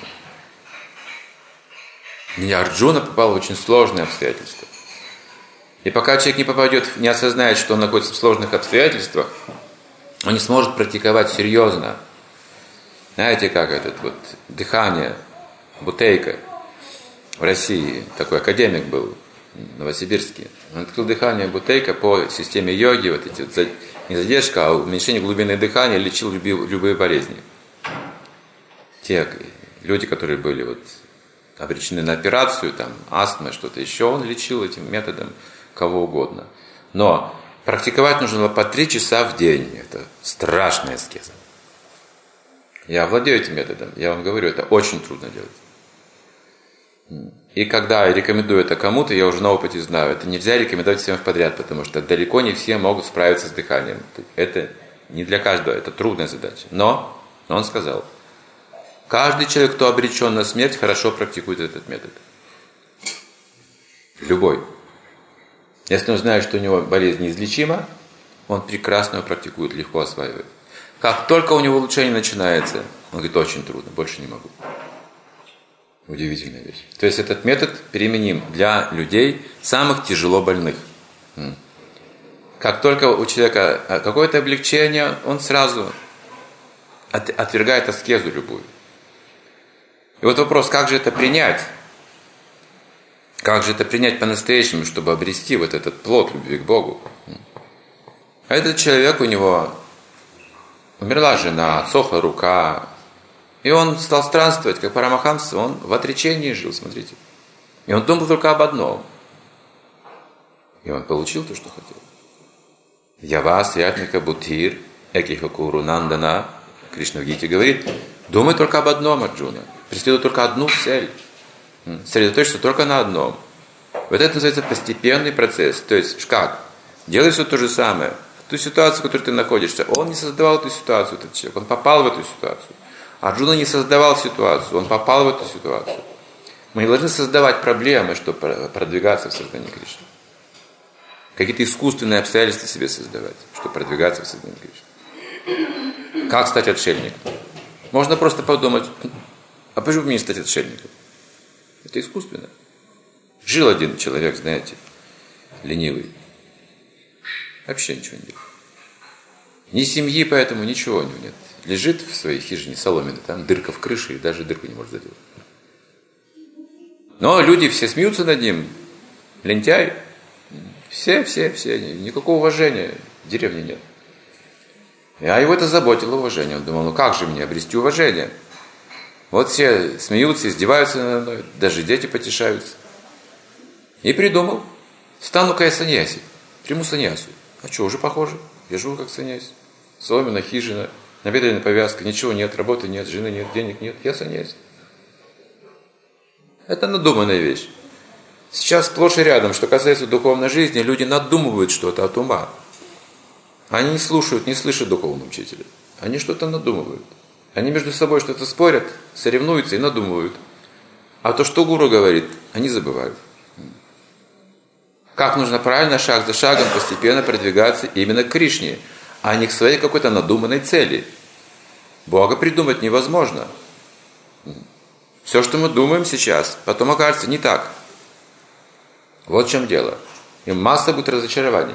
A: И Арджуна попал в очень сложные обстоятельства. И пока человек не попадет, не осознает, что он находится в сложных обстоятельствах, он не сможет практиковать серьезно. Знаете, как этот вот дыхание, Бутейко в России, такой академик был, новосибирский. Он открыл дыхание Бутейко по системе йоги, вот эти вот, не задержка, а уменьшение глубины дыхания, лечил любые болезни. Те люди, которые были вот обречены на операцию, там, астма, что-то еще, он лечил этим методом кого угодно. Но практиковать нужно было по 3 часа в день. Это страшная аскеза. Я владею этим методом, я вам говорю, это очень трудно делать. И когда я рекомендую это кому-то, я уже на опыте знаю, это нельзя рекомендовать всем подряд, потому что далеко не все могут справиться с дыханием. Это не для каждого, это трудная задача. Но он сказал, каждый человек, кто обречен на смерть, хорошо практикует этот метод. Любой. Если он знает, что у него болезнь неизлечима, он прекрасно его практикует, легко осваивает. Как только у него улучшение начинается, он говорит, очень трудно, больше не могу. Удивительная вещь. То есть этот метод применим для людей, самых тяжело больных. Как только у человека какое-то облегчение, он сразу отвергает аскезу любую. И вот вопрос, как же это принять? Как же это принять по-настоящему, чтобы обрести вот этот плод любви к Богу? А этот человек, у него умерла жена, отсохла рука, и он стал странствовать, как Парамахамса, он в отречении жил, смотрите. И он думал только об одном. И он получил то, что хотел. Явас ятмика бутир экихакуру нандана. Кришна в Гите говорит, думай только об одном, Арджуна. Преследуй только одну цель. Сосредоточься только на одном. Вот это называется постепенный процесс. То есть, как? Делай все то же самое. В ту ситуацию, в которой ты находишься. Он не создавал эту ситуацию, этот человек. Он попал в эту ситуацию. Арджуна не создавал ситуацию. Он попал в эту ситуацию. Мы не должны создавать проблемы, чтобы продвигаться в сознании Кришны. Какие-то искусственные обстоятельства себе создавать, чтобы продвигаться в сознании Кришны. Как стать отшельником? Можно просто подумать, а почему мне не стать отшельником? Это искусственно. Жил один человек, знаете, ленивый. Вообще ничего не делает. Ни семьи, поэтому ничего у него нет. Лежит в своей хижине соломенной, там дырка в крыше, и даже дырку не может заделать. Но люди все смеются над ним. Лентяй. Все. Никакого уважения в деревне нет. А его это заботило, уважение. Он думал, ну как же мне обрести уважение? Вот все смеются, издеваются надо мной, даже дети потешаются. И придумал, стану-ка я саньяси, приму саньясу. А что, уже похоже? Я живу как саньяси. Соломина, хижина, набедренная повязка, ничего нет, работы нет, жены нет, денег нет. Я саньяси. Это надуманная вещь. Сейчас сплошь и рядом, что касается духовной жизни, люди надумывают что-то от ума. Они не слушают, не слышат духовного учителя. Они что-то надумывают. Они между собой что-то спорят, соревнуются и надумывают. А то, что гуру говорит, они забывают. Как нужно правильно, шаг за шагом, постепенно продвигаться именно к Кришне, а не к своей какой-то надуманной цели. Бога придумать невозможно. Все, что мы думаем сейчас, потом окажется не так. Вот в чем дело. И масса будет разочарований.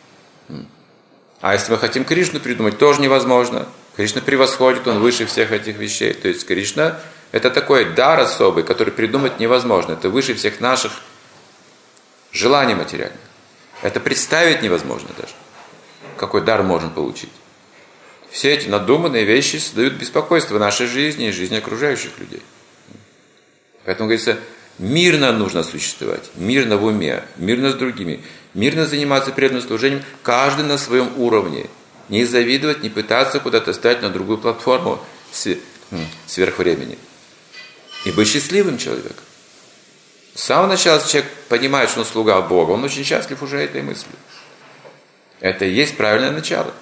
A: А если мы хотим Кришну придумать, тоже невозможно. Кришна превосходит, он выше всех этих вещей. То есть Кришна – это такой дар особый, который придумать невозможно. Это выше всех наших желаний материальных. Это представить невозможно даже. Какой дар можно получить. Все эти надуманные вещи создают беспокойство в нашей жизни и жизни окружающих людей. Поэтому, говорится, мирно нужно существовать, мирно в уме, мирно с другими, мирно заниматься преданным служением, каждый на своем уровне. Не завидовать, не пытаться куда-то стать на другую платформу сверх времени. И быть счастливым человеком. С самого начала человек понимает, что он слуга Бога, он очень счастлив уже этой мыслью. Это и есть правильное начало.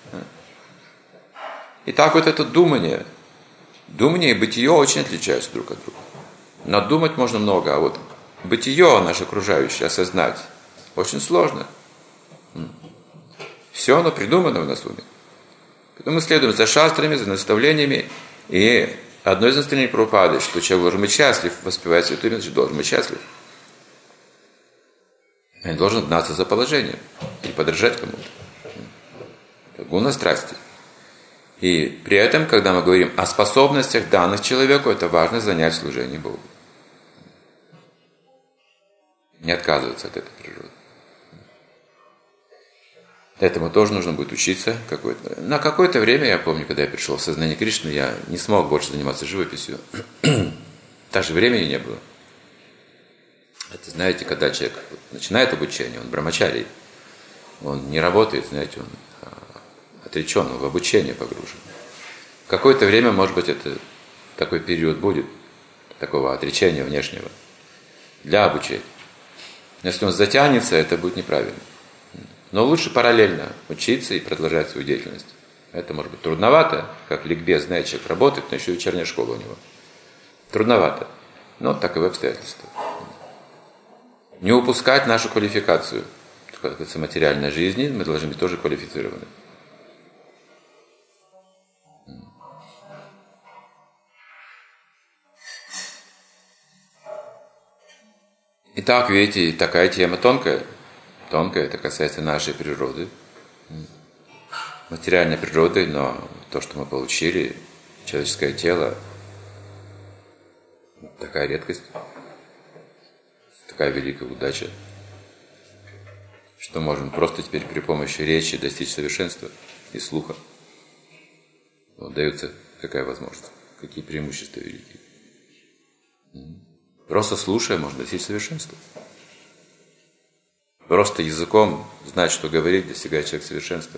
A: Итак, вот это думание. Думание и бытие очень отличаются друг от друга. Надумать можно много, а вот бытие наше окружающее осознать очень сложно. Все оно придумано в нас в уме. Поэтому мы следуем за шастрами, за наставлениями. И одно из наставлений Прабхупады, что человек должен быть счастлив, воспевать святую имя, значит, должен быть счастлив. Он должен гнаться за положением или подражать кому-то. Это гуна страсти. И при этом, когда мы говорим о способностях данных человеку, это важно занять служение Богу. Не отказываться от этой природы. Этому тоже нужно будет учиться. На какое-то время, я помню, когда я пришел в сознание Кришны, я не смог больше заниматься живописью. Даже времени не было. Это, знаете, когда человек начинает обучение, он брамачарий, он не работает, знаете, он отречен, он в обучение погружен. В какое-то время, может быть, это такой период будет, такого отречения внешнего, для обучения. Если он затянется, это будет неправильно. Но лучше параллельно учиться и продолжать свою деятельность. Это может быть трудновато, как ликбез, знаете, человек работает, но еще и вечерняя школа у него. Трудновато, но таковы обстоятельства. Не упускать нашу квалификацию. Как в материальной жизни мы должны быть тоже квалифицированы. Итак, видите, такая тема тонкая. Тонкая, это касается нашей природы. Материальной природы, но то, что мы получили, человеческое тело, такая редкость, такая великая удача, что можем просто теперь при помощи речи достичь совершенства и слуха. Вот дается какая возможность, какие преимущества великие. Просто слушая, можно достичь совершенства. Просто языком знать, что говорить, достигает человек совершенства.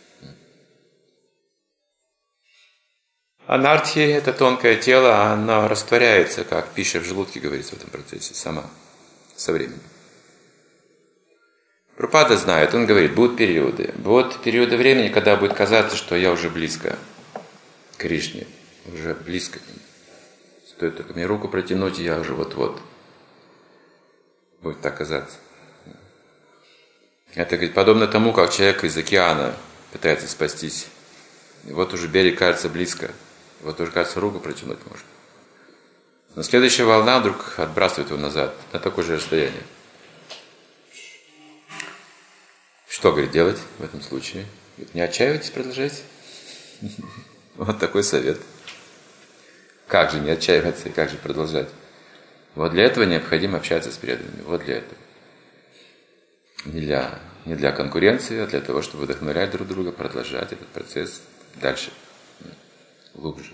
A: Анарти, это тонкое тело, оно растворяется, как пища в желудке, говорится в этом процессе, сама, со временем. Прабхупада знает, он говорит, будут периоды времени, когда будет казаться, что я уже близко к Кришне, уже близко к нему. Стоит только мне руку протянуть, и я уже вот-вот. Будет так казаться. Это, говорит, подобно тому, как человек из океана пытается спастись. И вот уже берег кажется близко. Вот уже, кажется, руку протянуть можно. Но следующая волна вдруг отбрасывает его назад, на такое же расстояние. Что, говорит, делать в этом случае? Говорит, не отчаивайтесь, продолжайте. Вот такой совет. Как же не отчаиваться и как же продолжать? Вот для этого необходимо общаться с преданными. Вот для этого. Не для конкуренции, а для того, чтобы вдохновлять друг друга, продолжать этот процесс дальше, глубже.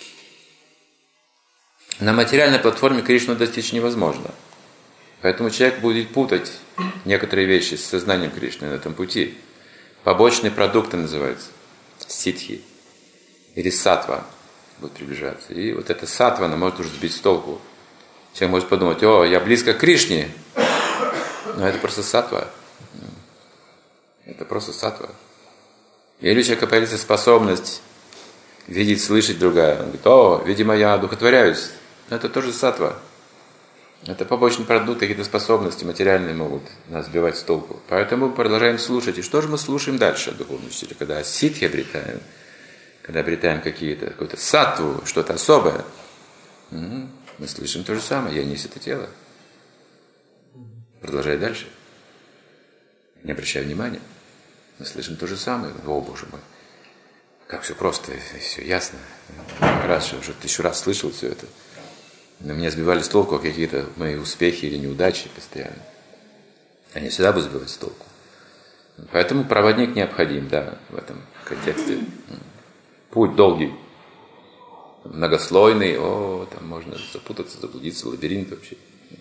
A: На материальной платформе Кришну достичь невозможно. Поэтому человек будет путать некоторые вещи с сознанием Кришны на этом пути. Побочные продукты называются. Ситхи. Или сатва будет приближаться. И вот эта сатва, она может уже сбить с толку. Человек может подумать, я близко к Кришне. Но это просто сатва. Это просто сатва. Или у человека появится способность видеть, слышать другая. Он говорит, видимо, я одухотворяюсь. Но это тоже сатва. Это побочный продукт, какие-то способности материальные могут нас сбивать с толку. Поэтому мы продолжаем слушать. И что же мы слушаем дальше от духовного учителя? Когда ситхи обретаем, когда обретаем какую-то саттву, что-то особое, Мы слышим то же самое. Я есть это тело. Продолжай дальше. Не обращай внимания. Мы слышим то же самое. О, Боже мой. Как все просто, и все ясно. Раз, уже 1000 раз слышал все это. Но меня сбивали с толку какие-то мои успехи или неудачи постоянно. Они всегда будут сбивать с толку. Поэтому проводник необходим, да, в этом контексте. Путь долгий, многослойный, там можно запутаться, заблудиться, лабиринт вообще.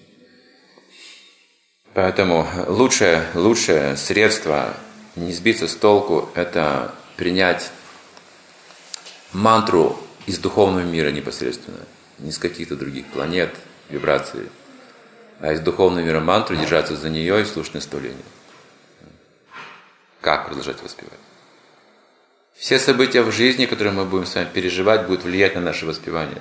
A: Поэтому лучшее средство не сбиться с толку – это принять мантру из духовного мира непосредственно, не с каких-то других планет, вибраций, а из духовного мира мантру, держаться за нее и слушать наставления. Как продолжать воспевать? Все события в жизни, которые мы будем с вами переживать, будут влиять на наше воспевание.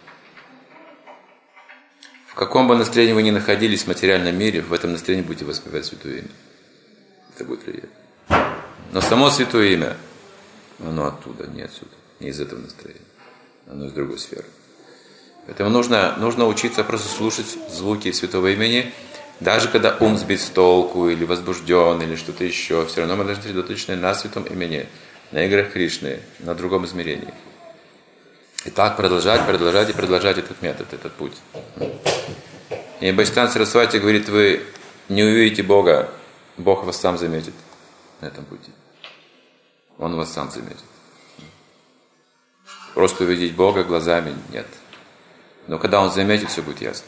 A: В каком бы настроении вы ни находились в материальном мире, в этом настроении будете воспевать Святое Имя. Это будет влиять. Но само Святое Имя, оно оттуда, не отсюда, не из этого настроения. Оно из другой сферы. Поэтому нужно учиться просто слушать звуки Святого Имени, даже когда ум сбит с толку, или возбужден, или что-то еще. Все равно мы должны сосредоточены на Святом Имени, на играх Кришны, на другом измерении. И так продолжать этот метод, этот путь. И Бхактисиданта Сарасвати говорит, вы не увидите Бога, Бог вас сам заметит на этом пути. Он вас сам заметит. Просто увидеть Бога глазами нет. Но когда Он заметит, все будет ясно.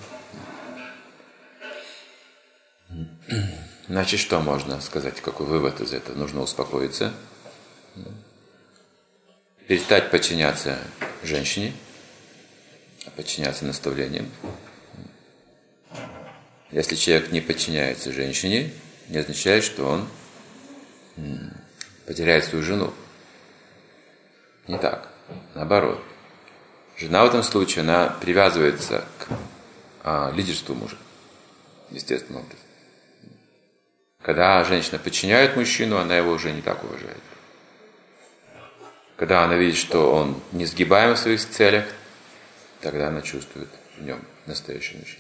A: Значит, что можно сказать? Какой вывод из этого? Нужно успокоиться. Перестать подчиняться женщине, подчиняться наставлениям. Если человек не подчиняется женщине, не означает, что он потеряет свою жену. Не так. Наоборот. Жена в этом случае, она привязывается к лидерству мужа. Естественным образом. Когда женщина подчиняет мужчину, она его уже не так уважает. Когда она видит, что он не сгибаем в своих целях, тогда она чувствует в нем настоящего мужчину.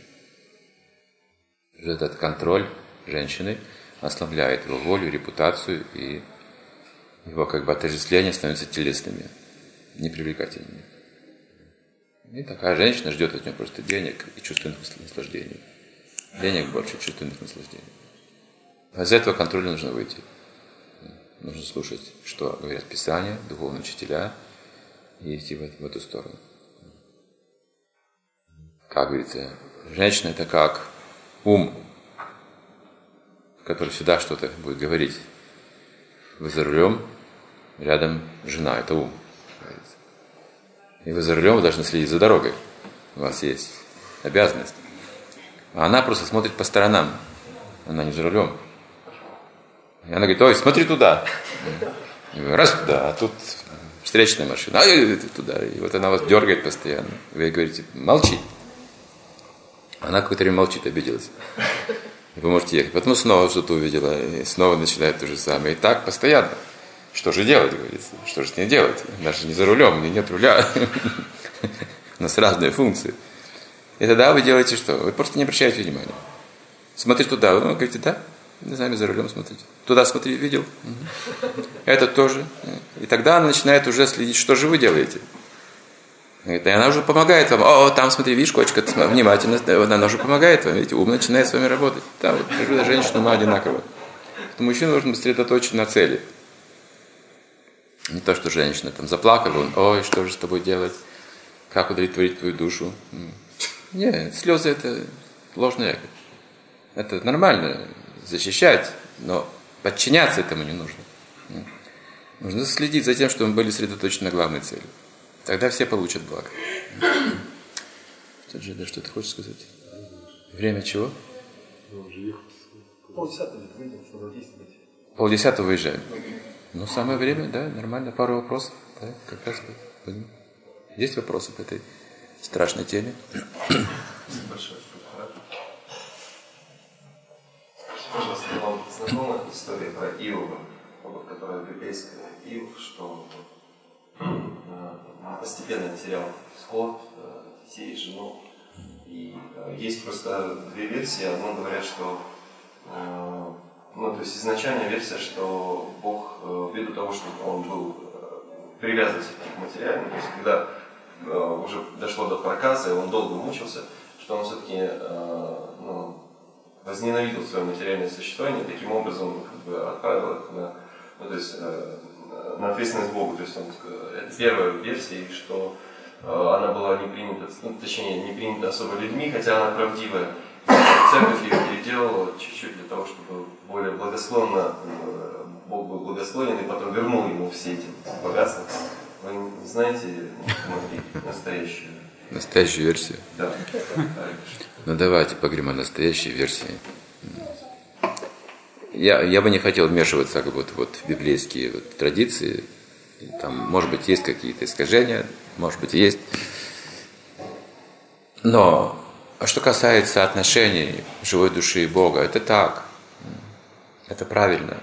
A: Этот контроль женщины ослабляет его волю, репутацию, и его отождествления становятся телесными, непривлекательными. И такая женщина ждет от него просто денег и чувственных наслаждений. Денег больше, чувственных наслаждений. Из этого контроля нужно выйти. Нужно слушать, что говорят Писания, духовные учителя, и идти в эту сторону. Как говорится, женщина – это как ум, который всегда что-то будет говорить. Вы за рулем, рядом жена – это ум. И вы за рулем, вы должны следить за дорогой. У вас есть обязанность. А она просто смотрит по сторонам. Она не за рулем. И она говорит, ой, смотри туда. Раз туда, а тут встречная машина. А туда. И вот она вас дергает постоянно. Вы ей говорите, молчи. Она какое-то время молчит, обиделась. И вы можете ехать. Потом снова что-то увидела. И снова начинает то же самое. И так постоянно. Что же делать, говорится? Что же с ней делать? Она же не за рулем, у нее нет руля. У нас разные функции. И тогда вы делаете что? Вы просто не обращаете внимания. Смотри туда. Вы говорите, да? Не знаю, за рулем смотрите. Туда смотри, видел? Угу. Это тоже. И тогда она начинает уже следить, что же вы делаете. И она уже помогает вам. О, там смотри, видишь, кочка, внимательно. Она уже помогает вам. Видите, ум начинает с вами работать. Там вот природа женщина, ума одинаково. Мужчина должен быть сосредоточен на цели. Не то, что женщина там заплакала, он, ой, что же с тобой делать? Как удовлетворить твою душу? Нет, слезы это ложное эго. Это нормально защищать, но подчиняться этому не нужно. Нужно следить за тем, чтобы мы были сосредоточены на главной цели. Тогда все получат благо. Да, что ты хочешь сказать? Время чего? 9:30 выезжаем. Ну, самое время, да, нормально, пару вопросов. Да, как раз есть вопросы по этой страшной теме?
B: Спасибо большое. Пожалуйста, вам знакома история про Иова, которая библейская, Иов, что он постепенно терял скот, детей, жену, И есть просто две версии. Одно говорят, что то есть изначальная версия, что Бог, ввиду того, что он был привязан к материальному, то есть когда уже дошло до проказа, и он долго мучился, что он все-таки возненавидел свое материальное существование, и таким образом отправил их на ответственность Богу. То есть это первая версия, что она была не принята, не принята особо людьми, хотя она правдивая. Церковь ее переделала чуть-чуть для того, чтобы более благосклонно, Бог был благосклонен, и потом вернул ему все эти богатства. Вы не знаете настоящую?
A: Настоящую версию?
B: Да.
A: Ну давайте поговорим о настоящей версии. Я бы не хотел вмешиваться в библейские традиции. Там, может быть, есть какие-то искажения, может быть, есть. Но что касается отношений живой души и Бога, это так. Это правильно.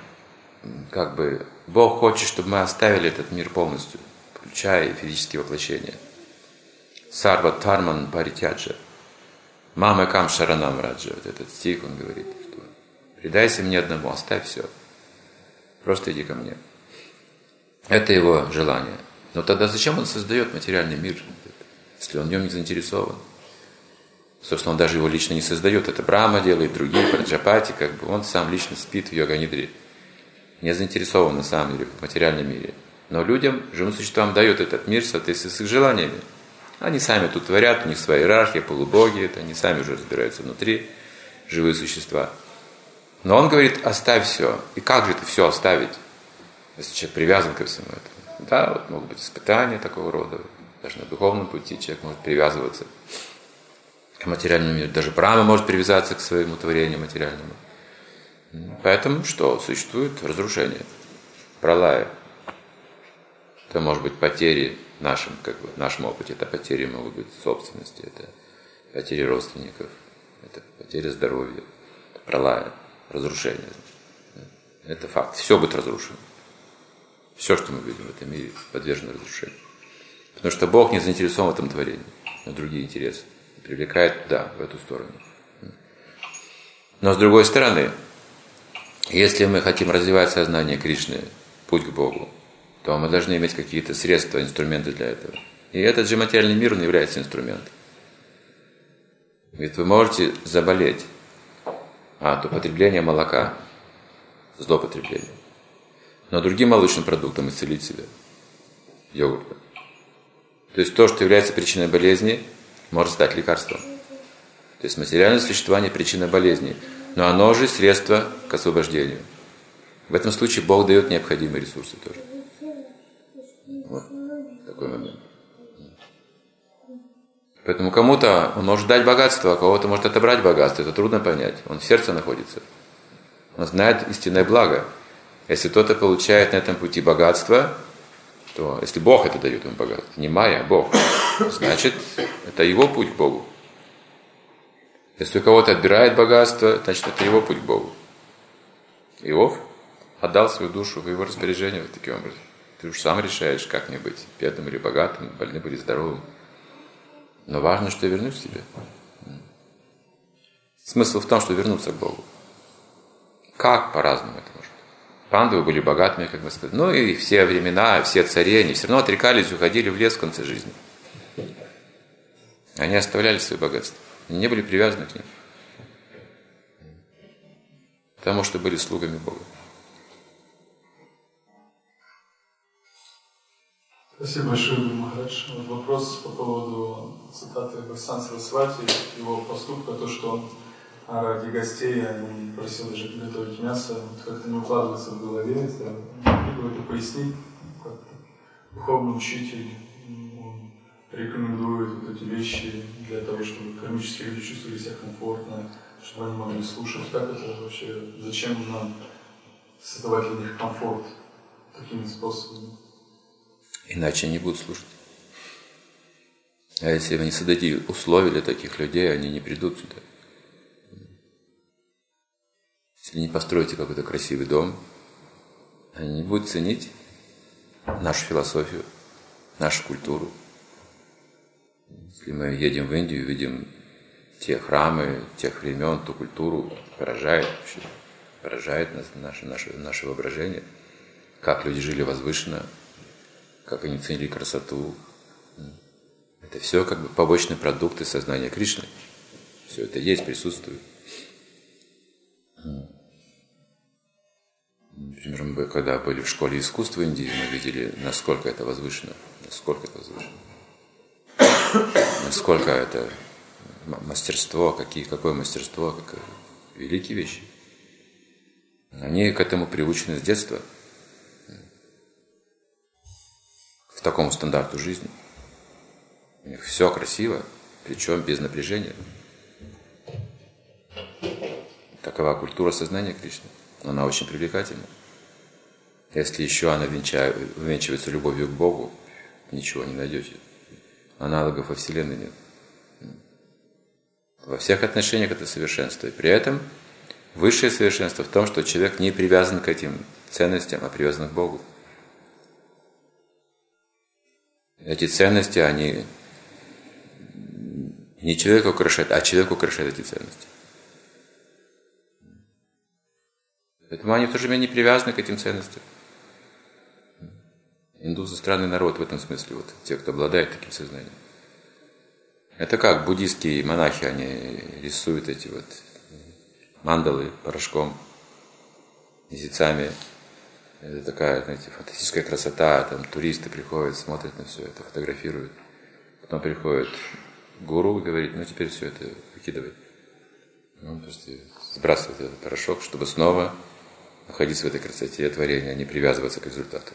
A: Бог хочет, чтобы мы оставили этот мир полностью, включая физические воплощения. Сарва Тарман Паритяджа. Мама Кам Шаранам Раджа. Вот этот стих, он говорит, что предайся мне одному, оставь все. Просто иди ко мне. Это его желание. Но тогда зачем он создает материальный мир, если он в нем не заинтересован? Собственно, он даже его лично не создает. Это Брахма делает, другие, Праджапати, он сам лично спит в йога-нидре. Не заинтересован на самом деле в материальном мире. Но людям, живым существам, дает этот мир в соответствии с их желаниями. Они сами тут творят, у них своя иерархия, полубоги, это они сами уже разбираются внутри, живые существа. Но он говорит, оставь все. И как же это все оставить, если человек привязан ко всему этому? Да, могут быть испытания такого рода, даже на духовном пути человек может привязываться к материальному миру. Даже Брахма может привязаться к своему творению материальному. Поэтому что? Существует разрушение, пралая. Это может быть потери в нашем опыте. Это потери могут быть собственности, это потери родственников, это потери здоровья, это пралая, разрушение. Это факт. Все будет разрушено. Все, что мы видим в этом мире, подвержено разрушению. Потому что Бог не заинтересован в этом творении, но другие интересы. Привлекает, в эту сторону. Но с другой стороны, если мы хотим развивать сознание Кришны, путь к Богу, то мы должны иметь какие-то средства, инструменты для этого. И этот же материальный мир, он является инструментом. Ведь вы можете заболеть от употребления молока, злоупотребления, но другим молочным продуктом исцелить себя, йогуртом. То есть то, что является причиной болезни, может стать лекарством. То есть материальное существование – причина болезни, но оно же средство к освобождению. В этом случае Бог дает необходимые ресурсы тоже. Вот такой момент. Поэтому кому-то он может дать богатство, а кого-то может отобрать богатство. Это трудно понять. Он в сердце находится. Он знает истинное благо. Если кто-то получает на этом пути богатство, то если Бог это дает ему богатство, не Майя, а Бог, значит, это его путь к Богу. Если у кого-то отбирает богатство, значит, это его путь к Богу. Иов отдал свою душу в его распоряжение вот таким образом. Ты уж сам решаешь, как мне быть, бедным или богатым, больным или здоровым. Но важно, что я вернусь к тебе. Смысл в том, что вернуться к Богу. Как по-разному это может? Пандавы были богатыми, как мы сказали. Ну и все времена, все цари, они все равно отрекались, уходили в лес в конце жизни. Они оставляли свои богатства. Они не были привязаны к ним. Потому что были слугами Бога.
C: Спасибо большое, Махарадж. Вопрос по поводу цитаты Бхактисиддханта Сарасвати, его поступка, то, что он ради гостей они просил даже приготовить мясо, как-то не укладывается в голове. Могу это пояснить, как духовный учитель он рекомендует вот эти вещи для того, чтобы кармические люди чувствовали себя комфортно, чтобы они могли слушать. Как это вообще, зачем нам создавать для них комфорт такими способами?
A: Иначе не будут слушать. А если вы не создадите условия для таких людей, они не придут сюда. Если не построите какой-то красивый дом, они не будут ценить нашу философию, нашу культуру. Если мы едем в Индию, видим те храмы, тех времен, ту культуру поражает вообще, поражает наше воображение, как люди жили возвышенно, как они ценили красоту. Это все как бы побочные продукты сознания Кришны. Все это есть, присутствует. Например, мы когда были в школе искусства Индии, мы видели, насколько это возвышенно, насколько это мастерство, какое мастерство, как великие вещи. Они к этому приучены с детства, к такому стандарту жизни. У них все красиво, причем без напряжения. Такова культура сознания Кришны. Она очень привлекательна. Если еще она венчивается любовью к Богу, ничего не найдете. Аналогов во Вселенной нет. Во всех отношениях это совершенство. И при этом высшее совершенство в том, что человек не привязан к этим ценностям, а привязан к Богу. Эти ценности, они не человека украшают, а человек украшает эти ценности. Поэтому они в то же время не привязаны к этим ценностям. Индусы странный народ в этом смысле, вот те, кто обладает таким сознанием. Это как буддийские монахи, они рисуют эти вот мандалы порошком, месяцами. Это такая, знаете, фантастическая красота, там туристы приходят, смотрят на все это, фотографируют. Потом приходит гуру и говорит, ну теперь все это выкидывай. Он просто сбрасывает этот порошок, чтобы снова находиться в этой красоте творения, а не привязываться к результату.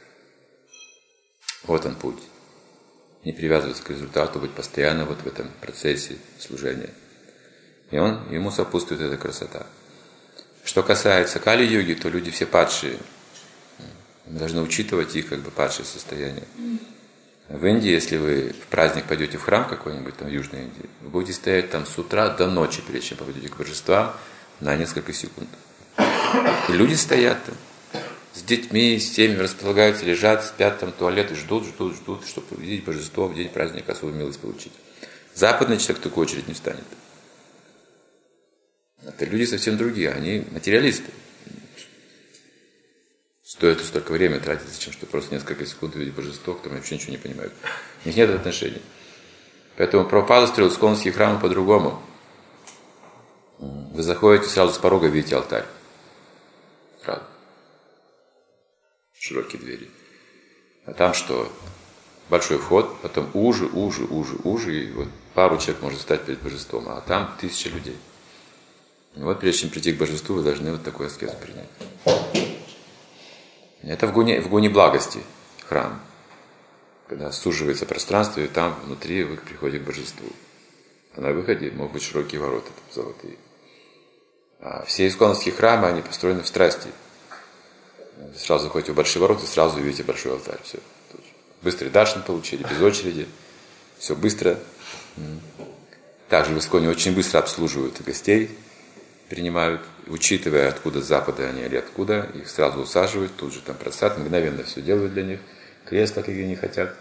A: Вот он путь. Не привязываться к результату, быть постоянно вот в этом процессе служения. И ему сопутствует эта красота. Что касается Кали-юги, то люди все падшие. Мы должны учитывать их как бы падшее состояние. В Индии, если вы в праздник пойдете в храм какой-нибудь, там в Южной Индии, вы будете стоять там с утра до ночи, прежде чем попадете к божествам, на несколько секунд. И люди стоят там с детьми, с семьями, располагаются, лежат, спят там в туалет и ждут, чтобы увидеть божество в день праздника, особую милость получить. Западный человек в такую очередь не встанет. Это люди совсем другие, они материалисты. Стоит столько времени тратить, зачем, чтобы просто несколько секунд увидеть божество, которые вообще ничего не понимают. У них нет отношений. Поэтому Прабхупада строил исконские храмы по-другому. Вы заходите, сразу с порога видите алтарь. Сразу. Широкие двери. А там что? Большой вход, потом уже, и вот пару человек может стать перед божеством, а там 1000 людей. И вот прежде чем прийти к божеству, вы должны вот такой аскез принять. Это в гуне благости храм, когда суживается пространство, и там внутри вы приходите к божеству. А на выходе могут быть широкие ворота, там, золотые. А все исконские храмы, они построены в страсти. Вы сразу заходите в большие ворота, сразу увидите большой алтарь. Все. Быстрый даршан получили, без очереди. Все быстро. Также в Исконе очень быстро обслуживают гостей, принимают, учитывая, откуда с запада они или откуда, их сразу усаживают, тут же там просад, мгновенно все делают для них, кресла, какие они хотят.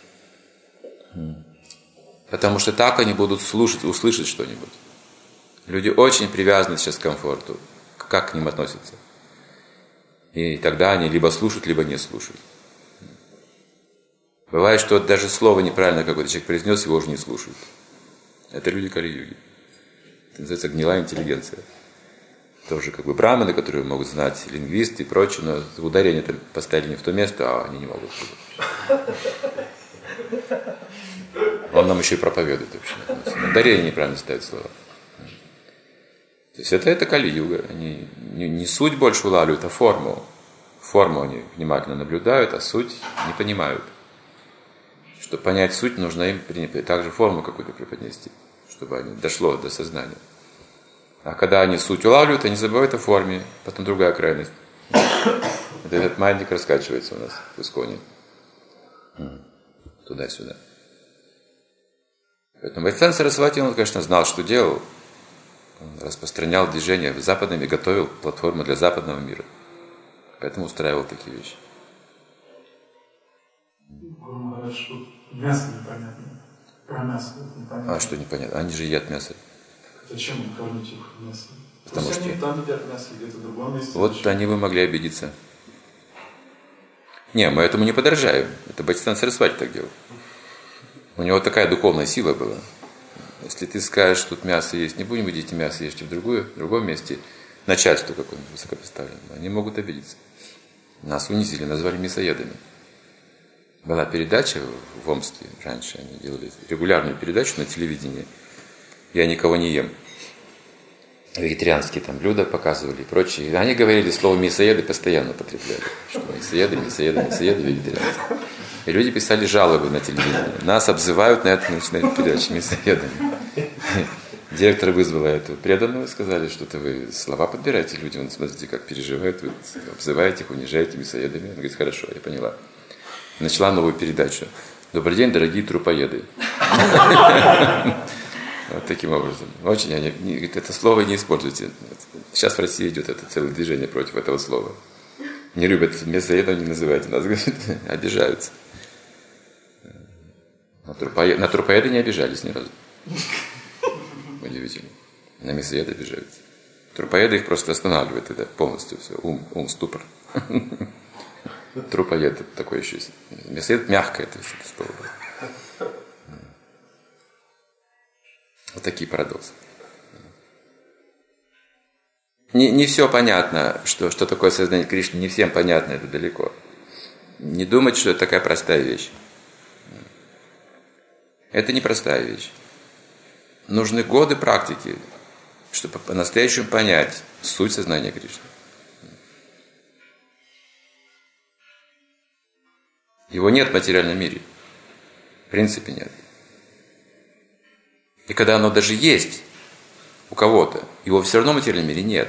A: Потому что так они будут услышать что-нибудь. Люди очень привязаны сейчас к комфорту, как к ним относятся. И тогда они либо слушают, либо не слушают. Бывает, что даже слово неправильно какой-то человек произнес, его уже не слушают. Это люди Кали-юги. Это называется гнилая интеллигенция. Тоже как бы браманы, которые могут знать, лингвисты и прочее, но ударение там поставили не в то место, а они не могут. Он нам еще и проповедует вообще. Ударение неправильно ставит слова. То есть это Кали-юга. Они не суть больше улавливают, а форму. Форму они внимательно наблюдают, а суть не понимают. Чтобы понять суть, нужно им также форму какую-то преподнести, чтобы они дошло до сознания. А когда они суть улавливают, они забывают о форме, потом другая крайность. Этот маятник раскачивается у нас в Исконе. Туда-сюда. Поэтому Вайстханава Сарасвати, он, конечно, знал, что делал. Он распространял движение в западном и готовил платформу для западного мира. Поэтому устраивал такие вещи.
C: Мясо непонятно. Про мясо непонятно.
A: А что непонятно? Они же едят мясо.
C: Зачем кормить их мясом?
A: Потому
C: Пусть
A: что...
C: они там едят мясо, где-то в другом месте.
A: Вот
C: зачем?
A: они бы могли обидеться. Не, мы этому не подражаем. Это Бхактисиданта Сарасвати так делал. У него такая духовная сила была. Если ты скажешь, тут мясо есть, не будем идти мясо, ешьте в другом месте, начальство какое-нибудь высокопоставленное, они могут обидеться. Нас унизили, назвали мясоедами. Была передача в Омске раньше, они делали регулярную передачу на телевидении «Я никого не ем». Вегетарианские там блюда показывали и прочее. И они говорили, слово «мясоеды» постоянно употребляли. Что мясоеды, вегетарианцы. И люди писали жалобы на телевидении. Нас обзывают на этой передаче мясоедами. Директор вызвала эту преданную, сказали, что-то вы слова подбираете людям, смотрите, как переживают, вы обзываете их, унижаете мясоедами. Он говорит, хорошо, я поняла. Начала новую передачу. Добрый день, дорогие трупоеды. Вот таким образом. Очень они, это слово не используйте. Сейчас в России идет это целое движение против этого слова. Не любят мясоедов, не называйте нас, говорят, обижаются. На трупоеды не обижались ни разу. Удивительно. На мясоеды обижаются. Трупоеды их просто останавливают, это полностью все. Ум, ступор. Трупоед это такое еще. Мясоед мягкое, это слово. Вот такие парадоксы. Не все понятно, что такое сознание Кришны, не всем понятно, это далеко. Не думать, что это такая простая вещь. Это не простая вещь. Нужны годы практики, чтобы по-настоящему понять суть сознания Кришны. Его нет в материальном мире. В принципе нет. И когда оно даже есть у кого-то, его все равно в материальном мире нет.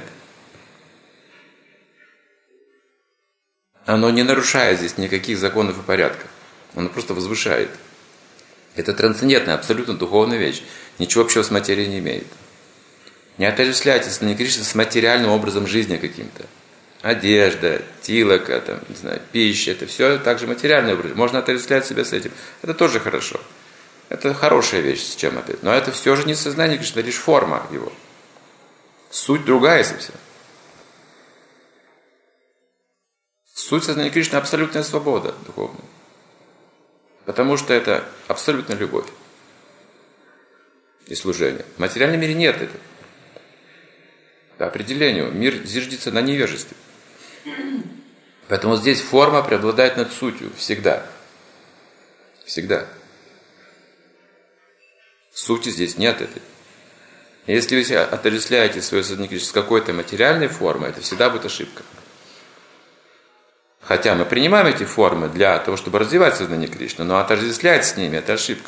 A: Оно не нарушает здесь никаких законов и порядков. Оно просто возвышает. Это трансцендентная, абсолютно духовная вещь. Ничего общего с материей не имеет. Не отождествляйте сознание Кришны с материальным образом жизни каким-то. Одежда, тилока, там, не знаю, пища, это все также материальный образ. Можно отождествлять себя с этим. Это тоже хорошо. Это хорошая вещь, с чем опять. Но это все же не сознание Кришны, это лишь форма его. Суть другая совсем. Суть сознания Кришны – абсолютная свобода духовная. Потому что это абсолютная любовь и служение. В материальном мире нет этого. По определению, мир зиждется на невежестве. Поэтому здесь форма преобладает над сутью всегда. Всегда. Сути здесь нет этой. Если вы отождествляете свое сознание Кришны с какой-то материальной формой, это всегда будет ошибка. Хотя мы принимаем эти формы для того, чтобы развивать сознание Кришны, но отождествлять с ними – это ошибка.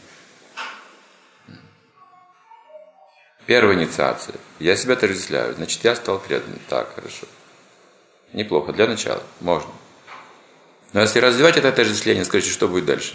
A: Первая инициация. Я себя отождествляю, значит, я стал преданным. Так, хорошо. Неплохо, для начала, можно. Но если развивать это отождествление, скажите, что будет дальше?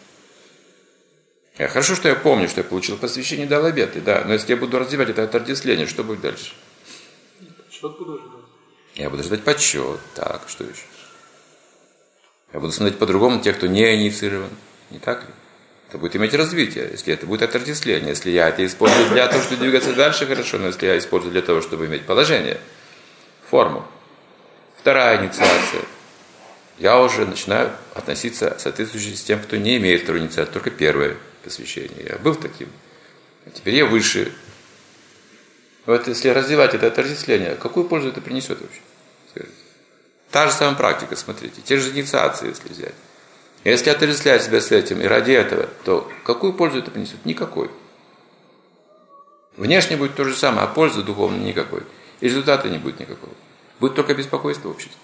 A: Хорошо, что я помню, что я получил посвящение, дал обеты, да. Но если я буду развивать это отождествление, что будет дальше?
C: Почет буду ждать.
A: Я буду ждать почет. Так, что еще? Я буду смотреть по-другому тех, кто не инициирован. Не так ли? Это будет иметь развитие, если это будет отождествление. Если я это использую для того, чтобы двигаться дальше, хорошо. Но если я использую для того, чтобы иметь положение, форму. Вторая инициация. Я уже начинаю относиться соответствующе с тем, кто не имеет второй инициации, только первое посвящение. Я был таким. А теперь я выше. Вот если развивать это отождествление, какую пользу это принесет вообще? Скажите. Та же самая практика, смотрите. Те же инициации, если взять. Если отождествлять себя с этим и ради этого, то какую пользу это принесет? Никакой. Внешне будет то же самое, а пользы духовной никакой. И результата не будет никакого. Будет только беспокойство в обществе.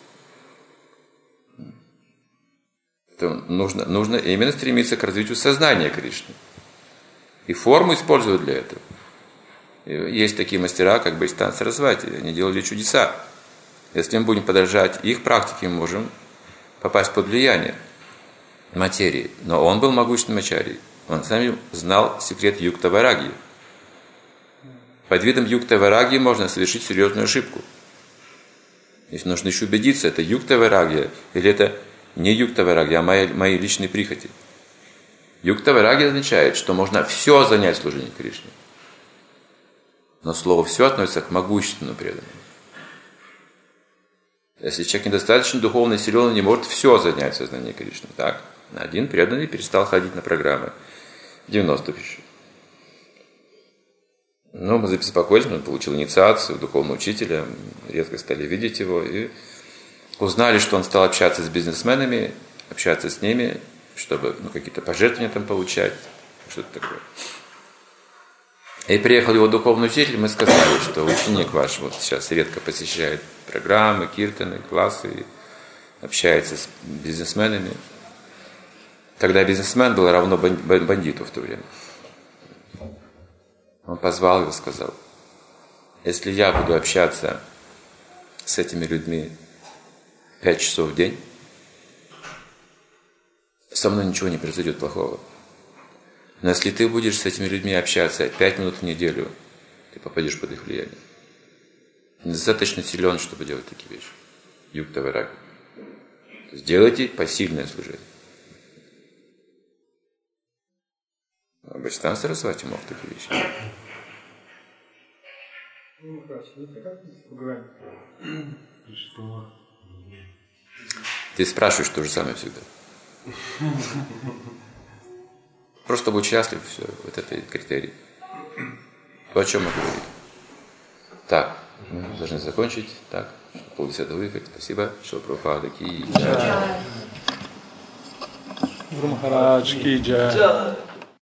A: Нужно именно стремиться к развитию сознания Кришны. И форму использовать для этого. И есть такие мастера, как Бхактисиданта Сарасвати. Они делали чудеса. Если мы будем подражать их практике, мы можем попасть под влияние материи. Но он был могущественным ачарьей. Он сам знал секрет юкта-вайрагьи. Под видом юкта-вайрагьи можно совершить серьезную ошибку. Если нужно еще убедиться, это юкта-вайрагья или это не юкта-вайрагья, а мои личные прихоти. Юкта-вайрагья означает, что можно все занять служением Кришне. Но слово «все» относится к могущественному преданному. Если человек недостаточно духовно силен, он не может все занять в сознании Кришны. Так? Один преданный перестал ходить на программы 90 тысяч. Но мы забеспокоились, он получил инициацию духовного учителя, редко стали видеть его, и узнали, что он стал общаться с бизнесменами, общаться с ними, чтобы какие-то пожертвования там получать, что-то такое. И приехал его духовный учитель, мы сказали, что ученик ваш вот сейчас редко посещает программы, киртаны, классы, и общается с бизнесменами. Тогда бизнесмен был равно бандиту в то время. Он позвал его и сказал: если я буду общаться с этими людьми 5 часов в день, со мной ничего не произойдет плохого. Но если ты будешь с этими людьми общаться 5 минут в неделю, ты попадешь под их влияние. Недостаточно силен, чтобы делать такие вещи. Юкта варага. Сделайте посильное служение. А Бхактисиданта Сарасвати мог такие вещи. Ты спрашиваешь то же самое всегда. Просто будь счастлив, все, вот это критерий. То, о чем мы говорили. Так, мы должны закончить. Так, полдесятого выехать. Спасибо. Шила Прабхупада ки джай.
C: Гуру Махарадж ки джай.